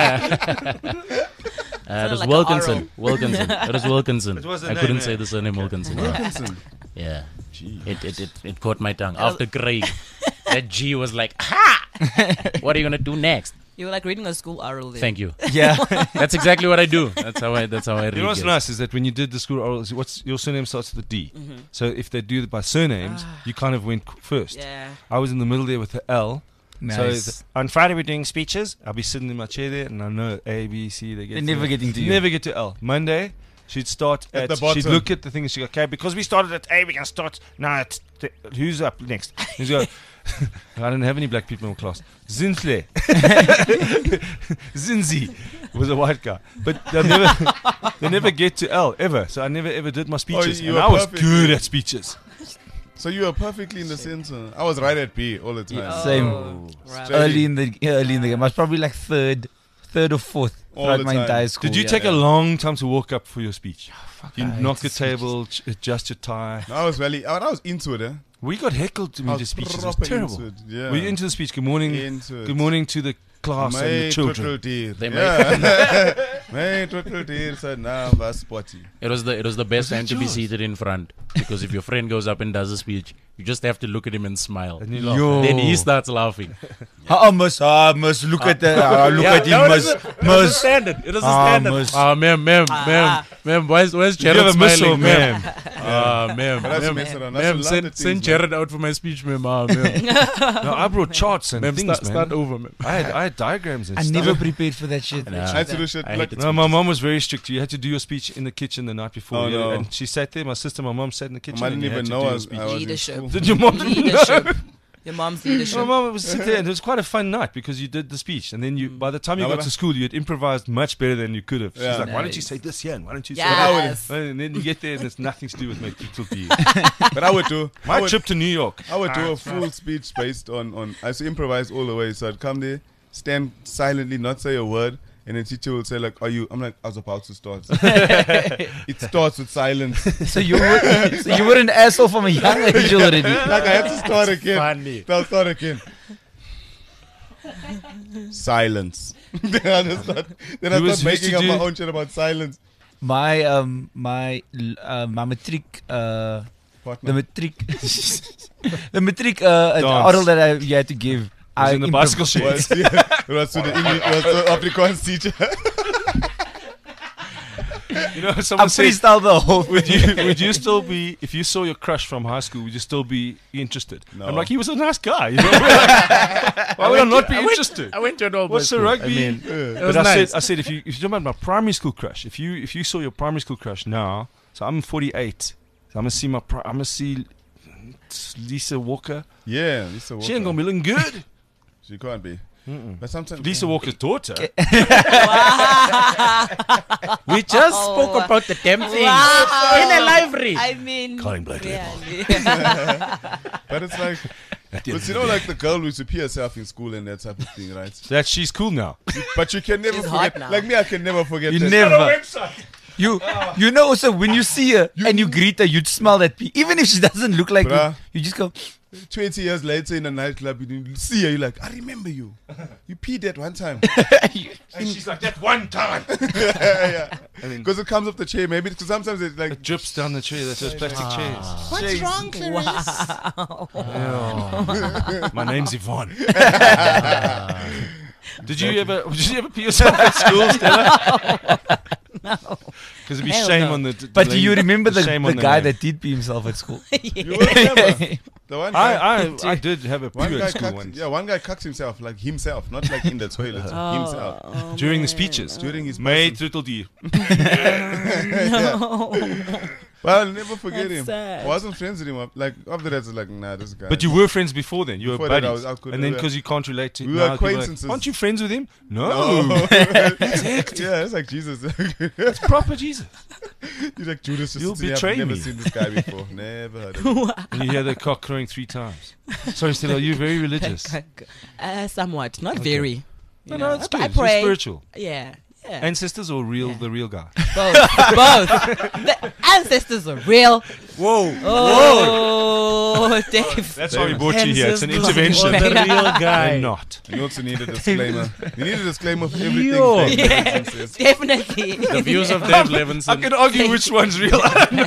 It was like an Wilkinson. Wilkinson. It was Wilkinson. It was the I name, couldn't eh? say the surname Wilkinson. Wilkinson. Yeah. It caught my tongue. After Craig, that G was like, ha! What are you gonna do next? You were like reading a school oral there. Thank you. Yeah. That's exactly what I do. That's how I read. You know what's it. nice is that when you did the school oral, what's your surname starts with a D. So if they do it by surnames, you kind of went first. Yeah. I was in the middle there with the L. Nice. So on Friday we're doing speeches. I'll be sitting in my chair there, and I know A, B, C. They They're never getting to you. Never get to L. Monday, she'd start At at. the bottom. She'd look at the thing and she'd go, "Okay, because we started at A, we can start now. Who's up next?" He's go. I didn't have any black people in my class. Zintle. Zinzi was a white guy. But they never get to L, ever. So I never ever did my speeches. you And were I was perfect. good at speeches. So you were perfectly in the center. I was right at B all the time. Same. Right. Early in the game. I was probably like third or fourth All throughout the my time. entire school. Did you yeah. take a long time to walk up for your speech? You I knock the hate speeches. table, adjust your tie. I was into it. We got heckled to I me was to speeches. It was proper terrible. into it. Yeah. Were you into the speech? Good morning. Into it. Good morning to the class and the My children. total dear. They Yeah. My total dear said, "Nah, was spotty." It was the best time it to be yours? seated in front, because if your friend goes up and does a speech, you just have to look at him and smile. And you laugh. Yo. Then he starts laughing. I must look at that. Look at him, no, must. It was a standard. It was a standard. must. Ma'am. Where's Did you Jared have a missile, smiling, ma'am? ma'am? But that's messing around. That's Ma'am, a lot send of things, Jared out for my speech, ma'am. Ma'am, No, I brought charts and ma'am things, start man. over, ma'am. I had diagrams and I stuff. never prepared for that shit. Nah. I had to do shit I like hate No, my mom was very strict. You had to do your speech in the kitchen the night before. Oh, no. And she sat there. My sister, my mom sat in the kitchen. I didn't and you had even to know do I your was, speech. I was in Leadership. school. Did your mom didn't know? Leadership. Your mom's leadership. My mom was sitting there, and it was quite a fun night because you did the speech, and then you, by the time you No, got but to school, you had improvised much better than you could have. She's Yeah. like, "Why don't you Nice. say this here? And why don't you say Yes. that?" And then you get there, and it's nothing to do with making people be. But I would do. My I would, trip to New York. I would do a full speech based on. I used to improvise all the way. So I'd come there, stand silently, not say a word, and then teacher would say like, "Are you?" I'm like, "I was about to start." It starts with silence. So you were an asshole from a young age already. Like I had to start again. Funny. I'll start again. Silence. then I just start, then I Who start used making to up my do- own shit about silence. My matric the Partner. matric the matric oral that you had to give. Was in the bicycle It shed. was, it was to the English, it was to the Afrikaans teacher. You know, I someone said, freestyle the whole thing. would you still be, if you saw your crush from high school, would you still be interested? No. I'm like, he was a nice guy. You know? Why would I not be interested? I went to an old What's the rugby? I mean, it But was I nice. said, if you're talking about my primary school crush, if you saw your primary school crush now, so I'm 48, so I'm gonna see I'm gonna see Lisa Walker. Yeah, Lisa Walker. She ain't gonna be looking good. She can't be. But sometimes Lisa Walker's daughter. We just spoke about the damn thing Wow. in a library. I mean, Calling Black Label. really. But it's like, At the end but of you the know, day. like the girl who used to pee herself in school and that type of thing, right? That she's cool now. But you can never She's hot forget. now. Like me, I can never forget. You that. never. You know also when you see her and you greet her, you'd smell that pee. Even if she doesn't look like Bruh. you just go, 20 years later in a nightclub, you see her, you're like, I remember you. You peed that one time. And she's like, that one time. Yeah. and then Because it comes off the chair, maybe because sometimes it's like it drips down the chair. That's those plastic chairs. what's wrong, Clarice? Yeah. My name's Yvonne. Did you ever pee yourself at school, Stella? No. Because it'd be Hell shame no. on the. But do you remember the shame on the guy name. that did pee himself at school? You will remember the one guy. I did have a One poo guy at school cucked, once. one guy cucked himself, like himself, not like in the toilet, himself. During the speeches. During his May person. Trutteldier. Well, I'll never forget That's him. sad. I wasn't friends with him. Like after that, it's like, nah, this guy. But you were friends before then. You were Before that, buddies. I could- And then we were- because you can't relate to we now were people are like, acquaintances. aren't you friends with him? No. yeah, it's like Jesus. It's proper Jesus. He's like Judas. Just You'll sitting here, betray I've never me. seen this guy before. Never heard of him. And you hear the cock crowing 3 times. Sorry, Stella, you're very religious. Somewhat, not very. No, You know, it's good. I You're pray. spiritual. Yeah. Yeah. Ancestors or the real guy? Both. The ancestors are real. Whoa. Oh, Dave. That's why we brought you here. It's an Ancestors intervention. or the real guy. And not. You also need a disclaimer. You need a disclaimer for everything. Yo. Dave Yeah, Levinson says. definitely. The views of Dave Levinson. I can argue which one's real.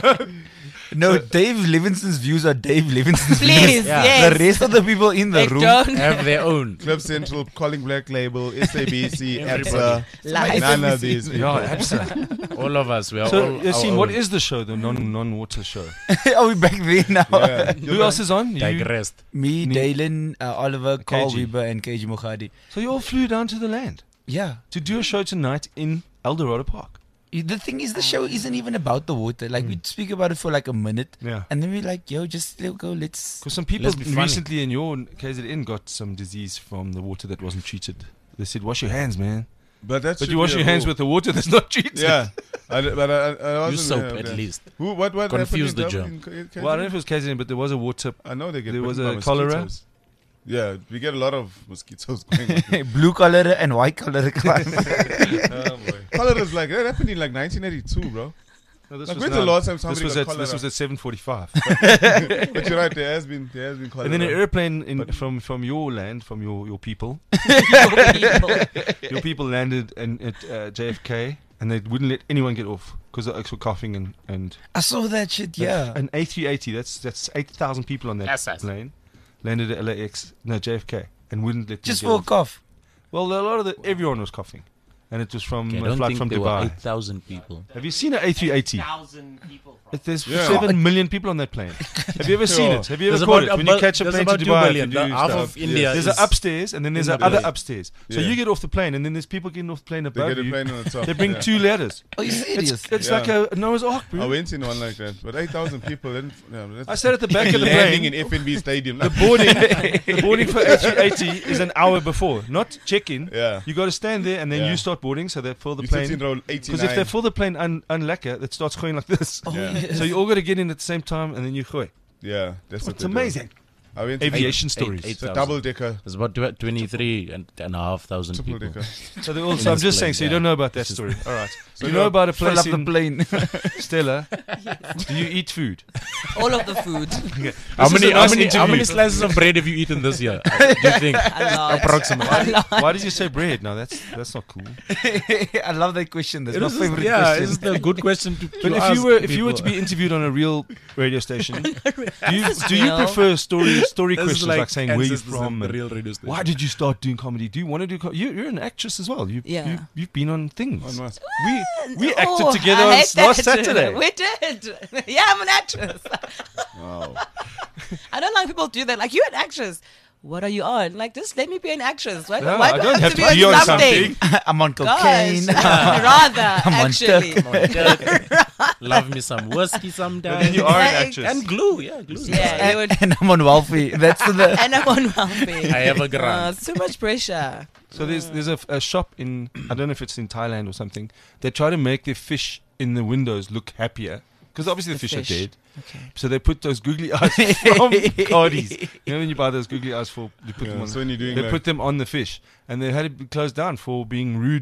No, Dave Levinson's views are Dave Levinson's Please, views. yes. The rest of the people in the They room. don't have their own. Club Central, Calling Black Label, SABC, Everybody. APSA. lie. None of these people. Yeah, absolutely. All of us. We are So, all Yassine, our what own. is the show? The non-water show. Are we back there now? Yeah. Who else is on? You? digressed? Me, Dalen, Oliver, Carl KG. Weber, and KG Mukhadi. So you all flew down to the land Yeah. to do a show tonight in Eldorado Park. The thing is, the show isn't even about the water. Like, we speak about it for like a minute. Yeah. And then we're like, yo, just let go. Let's. Because some people Let's be funny. recently in your KZN got some disease from the water that wasn't treated. They said, wash your hands, man. But But you wash your hands with the water that's not treated. Yeah. I wasn't Use soap aware of at that. least. Who, what Confuse happened the in germ. Well, I don't know if it was KZN, but there was a water. I know they get There was bitten a by cholera. mosquitoes. Yeah, we get a lot of mosquitoes going on. Blue color and white color crime. Oh, boy. Cholera is like, that happened in like 1982, bro. No, this Like, was when's now- the last time this somebody was got at cholera? This was at 7:45. But you're right, there has been cholera. And then an airplane from your land, from your people, people. your people landed at JFK, and they wouldn't let anyone get off because they were coughing and I saw that shit, yeah. An A380, that's 8,000 people on that SS. plane, landed at JFK, and wouldn't let them Just get for a off. cough. Well, a lot of everyone was coughing, and it was from Okay, I a don't flight think from there were Dubai. 8,000 people. Have you seen an A380? There's Yeah. 7 million people on that plane. Have you ever seen it? Have you ever There's caught about it? When you about- catch a there's plane to about 2 Dubai, billion. you do Half stuff. of India There's is an upstairs, and then there's in an other Dubai. upstairs. So Yeah. you get off the plane, and then there's people getting off the plane They above get a you. plane on the top. They bring yeah. 2 ladders. Are you serious? It's Yeah. like a Noah's Ark, I bro. went in one like that, but 8,000 people. Then, I sat at the back of the landing plane. in FNB Stadium. The boarding for A380 is an hour before, not check-in. Yeah. You got to stand there, and then Yeah. you start boarding, so they fill the You sit plane. in row 89. Because if they fill the plane unlacquer, it starts going like this. Yeah. So you all got to get in at the same time, and then you go. Yeah, that's what It's they do. amazing. I went Aviation Eight- stories. It's a 8,000. double decker. There's about 23,500 Triple people. decker. So, they all, In so I'm this just saying, plane, so you yeah. don't know about that This is- story. All right. So you know about a Fill place up the in plane. Stella. Do you eat food? All of the food. How This is many, a how, nice many, how interview. many slices of bread have you eaten this year? Do you think? A lot. Approximately. Why did you say bread? No, that's not cool. I love that question. That's It my is- favorite yeah, question. it's a good question to But ask if you were to people. be interviewed on a real radio station, do you real. prefer story This is questions like saying where you're ancestors from? and the and real radio station. why did you start doing comedy? Do you want to do? You're an actress as well. Yeah. You've been on things. On what? We acted Oh, together I on hate last that. Saturday. We did. Yeah, I'm an actress. Wow. I don't like people do that. Like, you're an actress. What are you on? Like, just let me be an actress. Why, No, why I do don't I have to be on something. I'm on Gosh, cocaine. rather, I'm on actually. Love me some whiskey sometime. But then you are an Yeah, actress. And glue, yeah, glue. Yeah, you would. and I'm on welfare. That's the. And I'm on welfare. I have a grant. It's too much pressure. So there's a shop in, I don't know if it's in Thailand or something. They try to make their fish in the windows look happier because obviously the fish are dead. Okay. So they put those googly eyes from Cardi's. You know when you buy those googly eyes you put them Yeah, on. so when you're doing They like, put them on the fish, and they had it closed down for being rude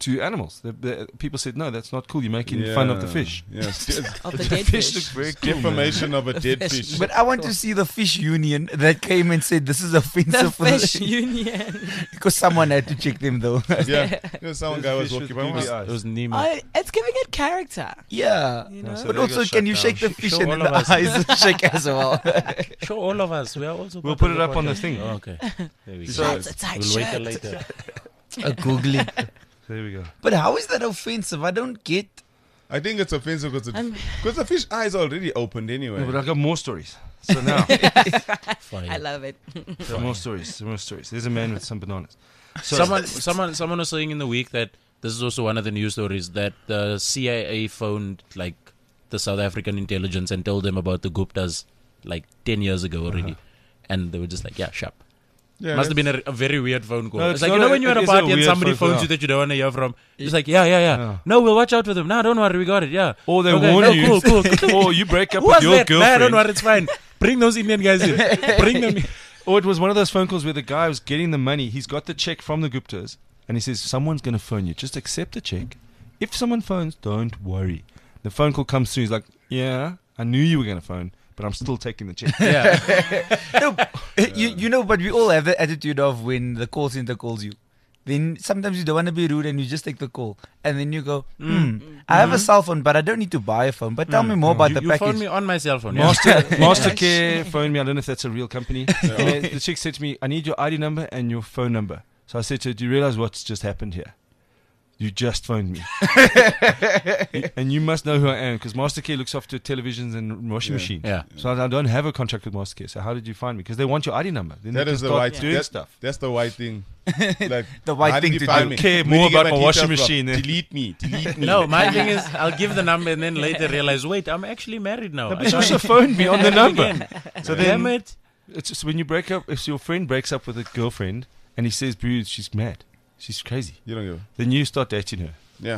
to animals. People said, no, that's not cool. You're making fun of the fish. Yes. Of the The dead fish fish. looks very cool. man. Defamation of a dead fish. fish. But I want to see the fish union that came and said this is The offensive for fish union. because someone had to check them though. Yeah. Some guy was Fish walking with by. googly eyes. It was Nemo. Oh, it's giving it character. Yeah. You know? so But they also, got can shut you down. shake the fish Show and all then of the us. eyes shake as well? Show all of us. We are also. We'll part put of it up on the podcast. thing. Oh, okay. There we go. So- That's a tight We'll wait till shirt. later. A googly. There we go. But how is that offensive? I don't get. I think it's offensive because I'm- the fish eyes are already opened anyway. No, but I got more stories. So now, Fine. I love it. there are more stories. There are more stories. There's a man with some bananas. So Someone was saying in the week that this is also one of the news stories that the CIA phoned like the South African intelligence and told them about the Guptas like 10 years ago already, and they were just like, yeah, sharp. yeah, Must have been a very weird phone call. No, it's it's like, not you know a- when you're at it a is a party and weird somebody phone phones call. you that you don't want to hear from. It's like, yeah. No, we'll watch out for them. No, don't worry, we got it. Yeah. or they Okay, warn no, you, cool. or you break up Who with was your that? Nah, girlfriend. don't worry, it's fine. Bring those Indian guys in. Bring them in. Or it was one of those phone calls where the guy was getting the money. He's got the check from the Guptas, and he says, someone's going to phone you. Just accept the check. If someone phones, don't worry. The phone call comes through. He's like, yeah, I knew you were going to phone, but I'm still taking the check. Yeah. No, you know, but we all have the attitude of when the call center calls you. Then sometimes you don't want to be rude and you just take the call. And then you go, I have a cell phone, but I don't need to buy a phone. But tell me more about the You phoned package. me on my cell phone. Yeah. Mastercare phoned me. I don't know if that's a real company. And the chick said to me, I need your ID number and your phone number. So I said to her, do you realize what's just happened here? You just phoned me. And you must know who I am because Mastercare looks after televisions and washing machines. Yeah. So I don't have a contract with Mastercare. So how did you find me? Because they want your ID number. Then that they is can the start white doing that- stuff. That's the white thing. Like The white how did thing you to find do. me? Care Where more do you get about my details washing from? machine than- Delete me. Delete me. No, my thing is, I'll give the number and then later realize, wait, I'm actually married now. But you also phoned me on the number. So Damn then it. it's just when you break up, if your friend breaks up with a girlfriend and he says, "Bruce, she's mad, she's crazy," You don't give. then you start dating her. Yeah.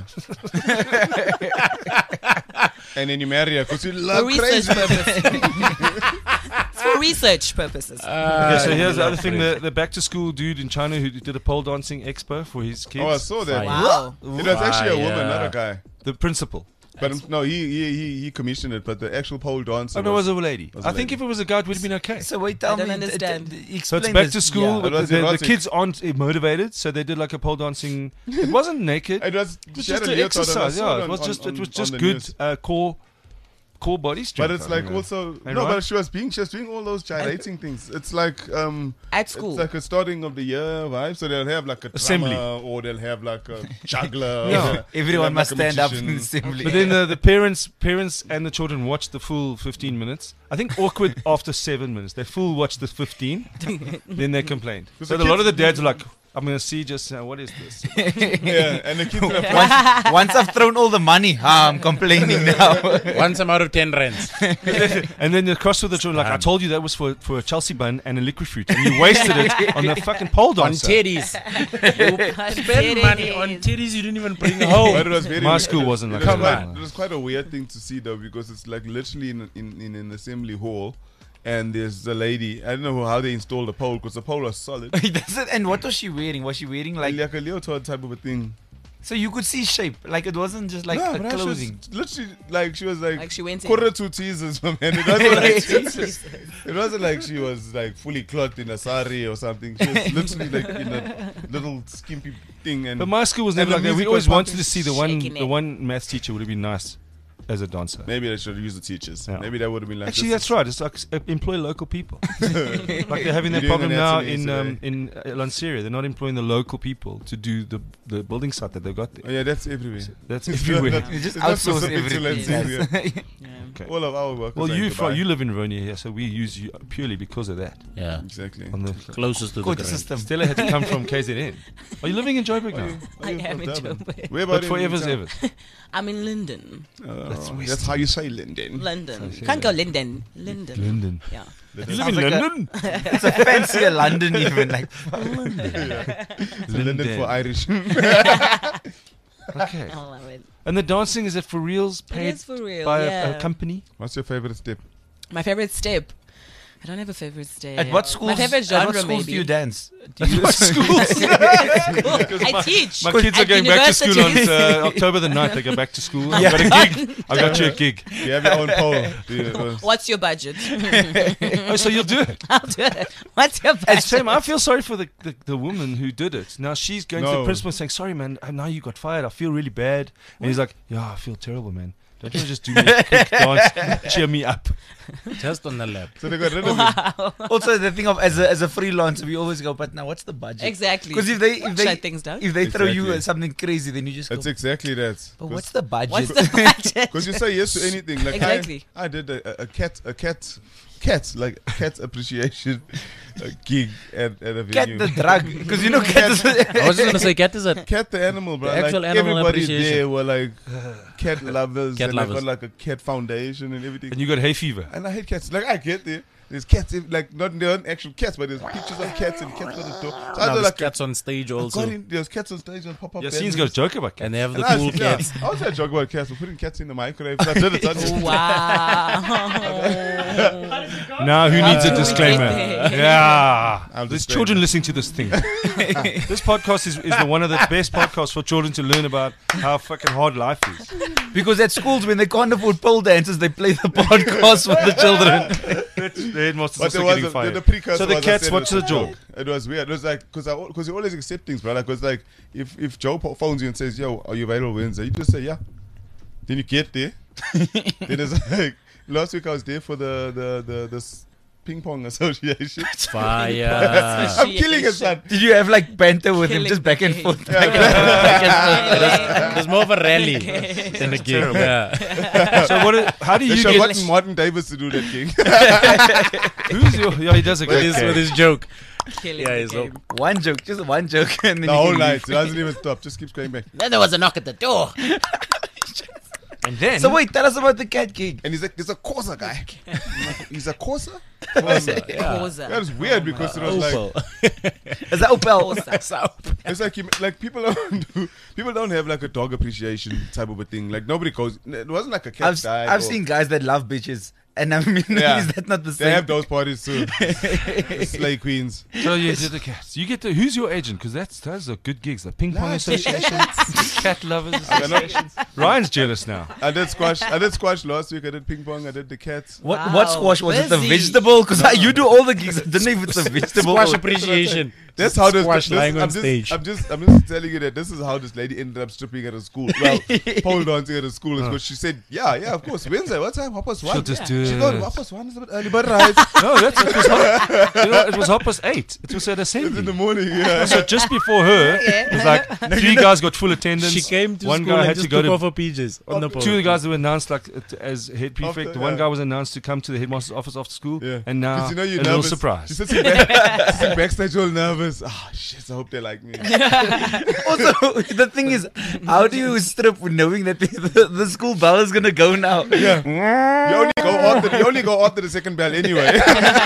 And then you marry her because you For love research crazy. purposes. It's for research purposes. Okay, so here's the other thing: the back-to-school dude in China who did a pole dancing expo for his kids. Oh, I saw that. Fire. Wow. It was actually a Fire. woman, not a guy. The principal. But no, he commissioned it. But the actual pole dancer. Oh no, it was a lady. was a I think lady. if it was a guy, it would have been okay. So wait, tell I don't me. understand. So Explain it's back this. to school, Yeah. but It was the erotic. kids aren't motivated, so they did like a pole dancing. It wasn't naked. It was It was she had just a an leotard on. I exercise. saw Yeah, it it was on- just on- it was on just the good news. core body strength. But it's like also Ain't no, right? but she was doing all those gyrating things. It's like At school. it's like a starting of the year vibe. So they'll have like a Assembly. drummer, or they'll have like a juggler. Yeah. or they'll Everyone have must like a stand up in the magician. assembly. But then the parents and the children watched the full 15 minutes. I think awkward after 7 minutes. They full watched the 15, then they complained. Because So the a lot of the kids- dads were like, I'm going to see just, what is this? Yeah, and the kids would have once I've thrown all the money, I'm complaining now. Once I'm out of 10 rands. And then across with the children, like, I told you that was for a Chelsea bun and a liquid fruit. And you wasted it on the fucking pole On dancer. teddies. You spend money on teddies you didn't even bring home. But it was very My school wasn't it like was that. quite, it was quite a weird thing to see though, because it's like literally in an assembly hall, and there's a lady. I don't know how they installed the pole because the pole was solid. That's it. And what was she wearing? Was she wearing like Like a leotard type of a thing. so you could see shape? Like it wasn't just like No, a but she was clothing. literally like she was like Like she went in. quarter two teasers, man. It wasn't like it wasn't like she was like fully clothed in a sari or something. She was literally like in a little skimpy thing. And But my school was And never the like that. We music always was wanted pumping. to see Shaking the it. one maths teacher would have been nice as a dancer. maybe they should use the teachers. Yeah. Maybe that would have been like Actually, this that's right. It's like employ local people. Like they're having that You're problem doing an now SME in Lanseria. They're not employing the local people to do the building site that they've got Oh there. yeah, that's everywhere. That's It's everywhere. not- You just it's not outsource specific to everything. Lanseria. Yeah. Okay. All of our workers. Well, are in Dubai. you live in Rivonia here, so we use you purely because of that. Yeah. Exactly. On the Closest to the Quota ground. system. Stella had to come from KZN. Are you living in Joburg now? I am in Durban? Joburg. Where But about forever's in ever. I'm in Linden. That's how you say Linden. London. Can't go Linden. Linden. London. Yeah. You live in Sounds like a- London? It's a fancier London even. Like Linden for Irish. Okay. I love it. And the dancing, is it for reals? It Paid is for real. by yeah. a company? What's your favorite step? My favorite step. I don't have a favorite day. At what schools? My favorite At genre what schools do you maybe. dance? I teach. My kids are At going back to school on universities. October the 9th. They go back to school. I've got a gig. I've got you a gig. You have your own pole. Do you, What's your budget? Oh, so you'll do it. I'll do it. What's your And budget? Sam, I feel sorry for the woman who did it. Now she's going to the No. principal saying, "Sorry, man. Now you got fired. I feel really bad." And he's like, "Yeah, I feel terrible, man. Don't you wanna just do me a quick dance, cheer me up?" Just on the lap. so they got rid of it. Also, the thing of as a freelancer, we always go, but now what's the budget? Exactly. Because if they Shut things down. if they throw you Exactly. something crazy, then you just That's go. exactly that. But what's the budget? What's the budget? Because you say yes to anything. Like Exactly. I did a cat appreciation gig at a Get venue. the drug, because you know cat is. I was just gonna say, cat is a Cat the animal, bro. The actual like animal everybody appreciation. there were like cat lovers, Cat and lovers. they got like a cat foundation and everything. And you got hay fever. And I hate cats. Like I get there. There's cats, like not they're not actual cats, but there's pictures of cats and cats on the door. So I now was there's like, cats on stage also, there's cats on stage and pop up. Yassine's got a joke about cats. and they have the And I cool was- yeah, cats. I was a joke about cats. We're putting cats in the microwave. So I did it. So I did it. Wow. Now, who needs a disclaimer? Yeah. I'm There's just children listening to this thing. This podcast is one of the best podcasts for children to learn about how fucking hard life is. Because at schools, when they can't afford pole dances, they play the podcast for the children. The headmaster's But also there was getting fired. the precursor. So the was I cats, said what's it was the a joke? It was weird. It was like because you always accept things, bro. Like, it's like if Joe phones you and says, "Yo, are you available Wednesday?" You just say, "Yeah." Then you get there. Then it's like last week I was there for the ping pong association. Fire. I'm killing it, son. Did you have like banter with him, Killing just back and the forth? It was more of a rally than a gig. Yeah. So how do They you should have get... gotten Martin Davis to do that gig. Who's your... Yeah, he does a With good his, with his joke. Killing Yeah, the he's all- game. One joke, just one joke, and then The you whole can night. leave. It doesn't even stop. Just keeps going back. Then there was a knock at the door. And then... So wait, tell us about the cat gig. And he's like, "There's a Corsa guy." He's a Corsa. Corsa. That was weird because it was like Opal. Is that Opel? it's like people don't have like a dog appreciation type of a thing. Like nobody goes. It wasn't like a cat died. I've or- seen guys that love bitches, and I mean, Yeah. is that not the They same? have those parties too. The Slay queens. So you did the cats. You get the... Who's your agent? Because those are good gigs. The Ping Pong Nah, Association, Cat Lovers I know. Association. Ryan's jealous now. I did squash last week. I did ping pong. I did the cats. What Wow, squash was it? The busy. vegetable? Because you do all the gigs. I don't know if it's a vegetable. Squash or- appreciation. That's how this. Squash lying on I'm just stage. telling you that this is how this lady ended up stripping at a school. Well, pole dancing at a school is because she said, "Yeah, of course. Wednesday. What time? 1:30. She'll just do She it. goes, 1:30 is a bit early, but right. No, it was 8:30. It was at It's in the assembly. morning. Yeah. So just before her, it was like 3 guys got full attendance. She came to one school guy and had just to go took to off her PJs on the pole. 2 of the guys were announced like as head prefect. After, One yeah. guy was announced to come to the headmaster's office after school. Yeah. And now 'Cause you know you're a little nervous. surprise. She sits backstage all nervous. Ah, shit. I hope they like me. Also, the thing is, how do you strip knowing that the school bell is gonna go now? Yeah. You only go after the second bell anyway.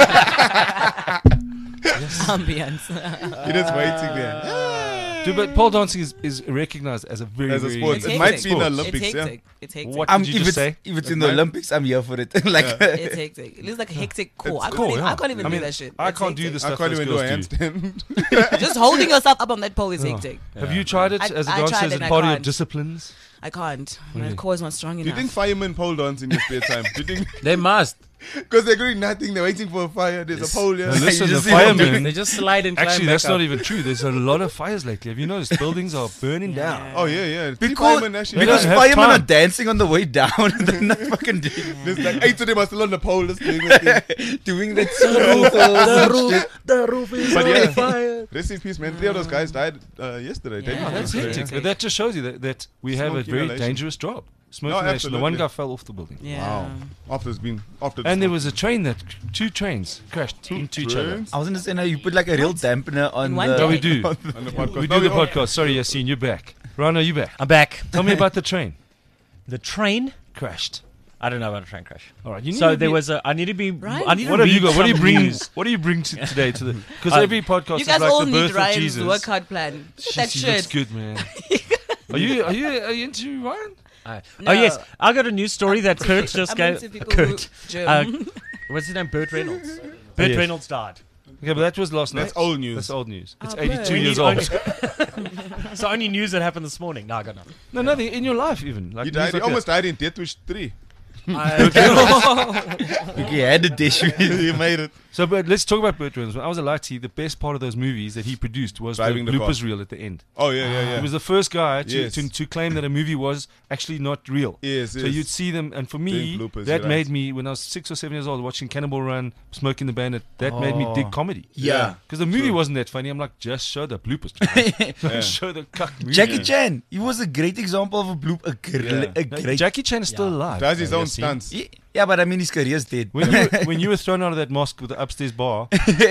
Ambience. You're just waiting there. Dude, but pole dancing is recognized as a very, As a very sport. It's It hectic. might be in the Sports. Olympics, It's yeah. hectic. It's hectic. What did you if just it's say? if it's It in the might- Olympics, I'm here for it. Like, It's hectic. It looks like a hectic core. I Cool, yeah. can't even I mean, do that shit. I It's can't do hectic. the I stuff can't those even do a girls do. handstand. Just holding yourself up on that pole is Yeah. hectic. Have you tried it I- as a I dancer tried as and a I part of your can't. disciplines? I can't. Really? My core is not strong Do you enough. think firemen pole dance in your spare time? Do you think They must. because they're doing nothing, they're waiting for a fire. There's a pole here. Now listen, You the just see them firemen... They just slide and climb Actually, back that's not up. even true. There's a lot of fires lately. Have you noticed? Buildings are burning down. Oh yeah. Three because firemen actually. We don't because have firemen time. are dancing on the way down, and they're not fucking There's like 8 of them are still on the pole. Just doing the thing. doing that circle. The roof is But on yeah. fire. Rest in peace, man. 3 of those guys died yesterday. day Yeah. before That's yesterday. hectic. But that just shows you that we have a Smoke very inhalation. dangerous job. Smoke No, inhalation. The one absolutely. guy fell off the building. Yeah. Wow. After the And there smoke. was a train that... 2 trains crashed into each other. Trains? I was gonna say, no, you put like a real dampener on In one the. day? No, we do. on the podcast. We No, do the all- podcast. Sorry, Yassine, you're back. Rana, you back. I'm back. Tell me about the train. The train? Crashed. I don't know about a train crash. All right. You need So to there be- was a. I need to be. Right. I need What to have you read got? What do you some bring? news. What do you bring today to the? Because Uh, every podcast You is guys like all the need birth of Ryan's Jesus. workout plan. Look at that She looks shit. good, man. Are you into Ryan? No. Oh yes, I got a news story that Kurt just I'm gave. into people Kurt. who gym. What's his name? Burt Reynolds. Burt Yes. Reynolds died. Okay, but that was last night. That's old news. That's old news. It's Oh, 82 Bert. years old. So only news that happened this morning. No, I got nothing. No, nothing in your life even. Like He news died. He like almost died in Death Wish 3. He had a dish with He made it. So, but let's talk about Burt Reynolds. When I was a lighty, the best part of those movies that he produced was Driving the the bloopers car. reel at the end. Oh, yeah. He was the first guy Yes. to claim that a movie was actually not real. Yes, So yes. you'd see them, and for me, Doing bloopers, that you're made right. me, when I was 6 or 7 years old, watching Cannibal Run, Smoking the Bandit, that made me dig comedy. Yeah. Because the movie wasn't that funny. I'm like, just show the bloopers. Don't show the cuck movie. Jackie Chan. He was a great example of a bloop. A No, great. Jackie Chan is still alive. Does his Have you own seen? stunts. Yeah, but I mean his career's dead. When you were thrown out of that mosque with the upstairs bar,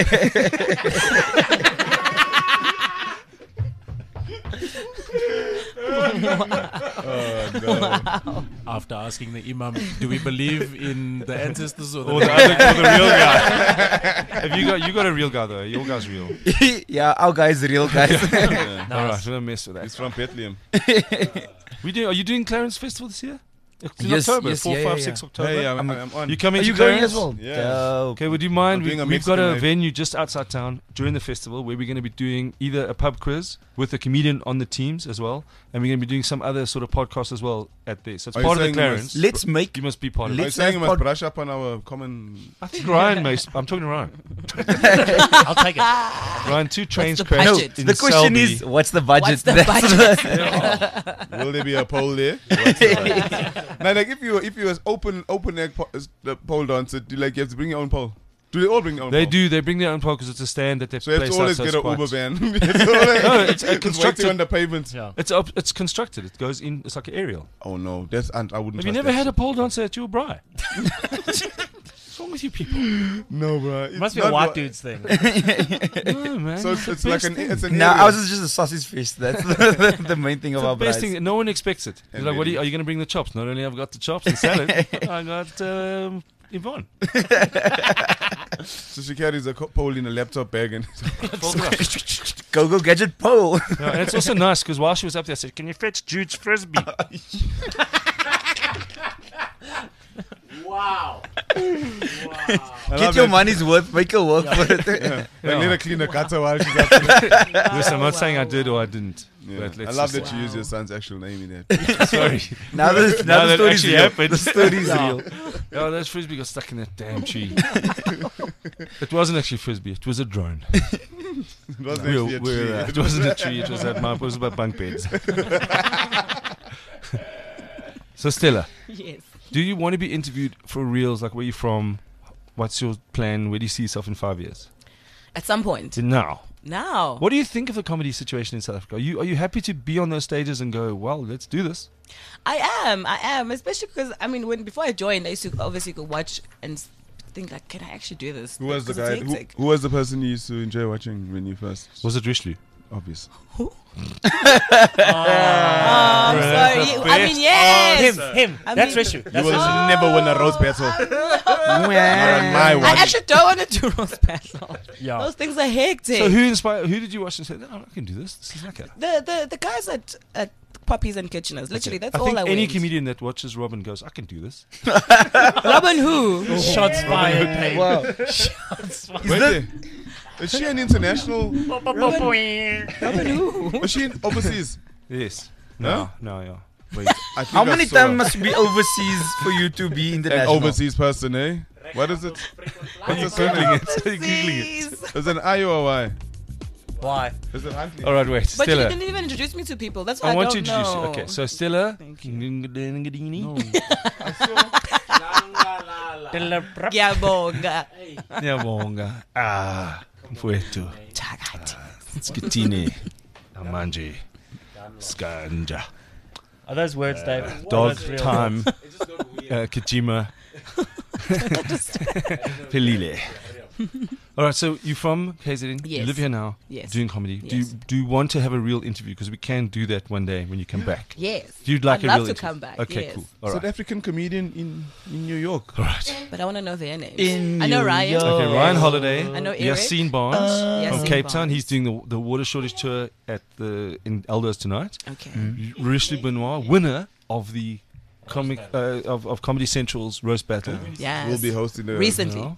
After asking the imam, do we believe in the ancestors or the or the real guy. Have you got a real guy though? Your guy's real. Yeah, our guy's real guys. All right, we don't mess with He's that. from Bethlehem. Are you doing Clarence Festival this year? It's in Yes, October, yes, 4, yeah, 5, yeah, 6 October. Hey, I'm on. You coming Are to you going Clarence? as well? Yeah. Dope. Okay, would you mind? I'm doing a We've got a Mexican night. venue just outside town during the festival where we're going to be doing either a pub quiz with a comedian on the teams as well, and we're going to be doing some other sort of podcast as well at this. So it's Are you part of the saying you Clarence. Let's make. You must be part of Are it. you Let's saying you have must pod- brush up on our common... I think Ryan makes. I'm talking to Ryan. I'll take it. Ryan, 2 trains the crashed No, budget? in the question Selby. is, what's the budget? What's the That's budget? Will there be a poll there? Now, like if you was open air the pole dancer, do you have to bring your own pole? Do they all bring their own They pole? do. They bring their own pole because it's a stand that they So you have place to always outside get an spots. Uber van. No, it's waiting constructed. on the pavement. Yeah. It's constructed. It goes in. It's like an aerial. Oh no, I wouldn't. Have you never had a pole dancer at your braai? What's wrong with you people? No, bro. It must be a white dude's thing. No, man. So it's like it's an No, area. ours is just a sausage fish. That's the main thing It's of the our best brides. thing. No one expects it. He's And like, really- are you going to bring the chops? Not only have I got the chops and salad, I got Yvonne. So she carries a pole in a laptop bag and Go gadget pole. Yeah, and it's also nice because while she was up there, I said, "Can you fetch Jude's frisbee?" Wow. Get your money's worth. Make her work for it. Like, let her clean the gutter while she's up there. Listen, I'm not saying I did or I didn't. Yeah. But I let's love just- that you use your son's actual name in that. Sorry. Now the that story's actually real. happened. The story's real. Oh, that frisbee got stuck in that damn tree. It wasn't actually frisbee. It was a drone. It wasn't actually a tree. It wasn't a tree. It was about bunk beds. So Stella, Yes. do you want to be interviewed for reels? Like, where you from? What's your plan? Where do you see yourself in 5 years? At some point. Now, Now. what do you think of the comedy situation in South Africa? Are you happy to be on those stages and go, well, let's do this? I am, especially because before I joined, I used to obviously go watch and think like, can I actually do this? Who was the 'Cause it's guy? hectic. Who was the person you used to enjoy watching when you first? Was it Rishlu? Obvious. I'm sorry. I mean, yes. Him. I That's mean- Rishu. You That's will Rishu. never win a roast battle. Not on my I watch. actually don't want to do roast battle. Yeah. Those things are hectic. So who did you watch and say, no, I can do this? This is like a... the guys at Puppies and Kitcheners, literally, that's I all think I any went. comedian that watches Robin goes, I can do this. Robin who? Shots fired. babe. Wow. Wait there. Is she an international? Robin who? Was she in overseas? Yes. Huh? No, yeah. Wait. I think How I many saw times must you be overseas for you to be an international? overseas person, eh? What is it? What's the surname? Overseas. Is it an I or a Y? Why? Is it Huntley? All right, wait. But Stella. you didn't even introduce me to people. That's why I I want don't to introduce you. know. Okay, so Stella. Thank you. Ngiyabonga. Nyabonga. Mfowethu. Chakati. Skitini. Amanje. Skanja. Are those words, Dave? Dog Are those real time. Kajima. Pelile. All right, so you're from KZN. You Yes. live here now. Yes. Doing comedy. Yes. Do you want to have a real interview? Because we can do that one day when you come back. Yes. You'd like I'd a love real to interview? come back. Okay, yes. cool. All South right. African comedian in New York. All right. But I want to know their names. In I know New Ryan. York. Okay, Ryan Holiday. I know Eric. Yassine Barnes from Yassine Cape Town. Barnes. He's doing the water shortage tour in Eldos tonight. Okay. Rishi Benoit, winner of the comic of Comedy Central's roast battle. Yes. Will be hosting the. Recently. No.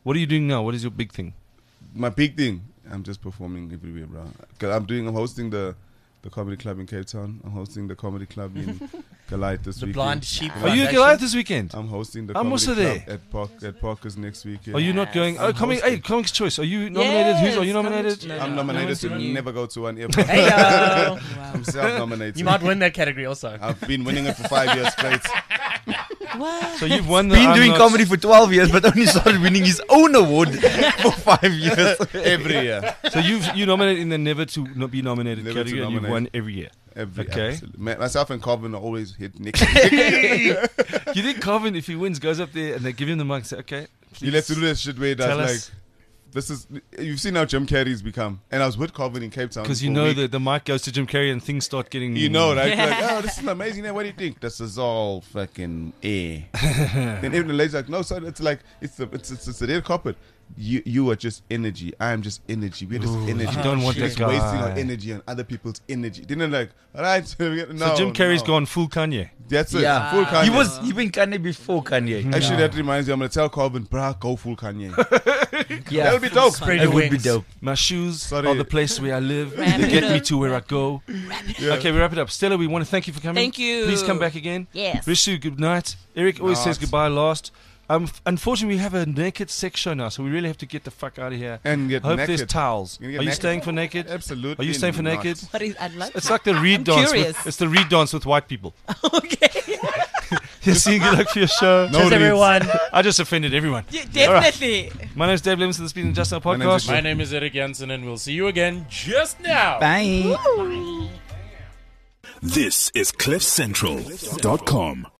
What are you doing now? What is your big thing? My big thing, I'm just performing everywhere, bro. 'Cause I'm hosting the comedy club in Cape Town. I'm hosting the comedy club in Goliath this The weekend. Blind Sheep. Are you Foundation. Goliath this weekend? I'm hosting the I'm comedy also club there. at Parker's next weekend. Are you not going? Oh, I'm Comics hosting. Choice. Are you nominated? Yes, Are you Comics nominated? Choice. I'm nominated to You. never go to one ever. Hey, yo. I'm self-nominated. You might win that category also. I've been winning it for 5 years straight. What? So you've won the. Been I'm doing Not- comedy for 12 years, but only started winning his own award for 5 years. Every year. So you nominated in the never to not be nominated Never to category, and you've nominate. won every year. Okay. Absolutely. Myself and Calvin are always hit next. You think Calvin, if he wins, goes up there and they give him the mic and say, "Okay, You have to do that shit where it does tell like us." this is. You've seen how Jim Carrey's become, and I was with Calvin in Cape Town Because you for a know week. that the mic goes to Jim Carrey and things start getting. You know, right? You're like, oh, this is amazing. What do you think? This is all fucking air. Then even the lady's like, no, son, it's like it's a dead carpet. You are just energy. I am just energy. We're just energy. I don't want We're that just wasting our guy. energy on other people's energy. Then they're like, all right, no. So Jim Carrey's no. gone full Kanye. That's it. Yeah. Full Kanye. He been Kanye before Kanye. Actually, that reminds me. I'm gonna tell Calvin, bruh, go full Kanye. Yeah. That'll be dope. Spread It your would be wings. dope. My shoes Sorry. are the place where I live. Wrap They it get me up. to where I go. Yeah. Okay, we wrap it up. Stella, we want to thank you for coming. Thank you. Please come back again. Yes. Rishu, good night. Eric always says Night. goodbye last. Unfortunately, we have a naked sex show now, so we really have to get the fuck out of here. And get I hope there's naked. towels. You Are get you naked? staying for naked? Absolutely. Are you staying for not. naked? What is I'd like It's like the reed dance. curious. It's the reed dance with white people. Okay. You're seeing good luck for your show. No Cheers, reads. everyone. I just offended everyone. Yeah, definitely. My name is Dave Levinson. This has been the Just Now My name's podcast. My name is Eric Jansen, and we'll see you again just now. Bye. This is CliffCentral.com.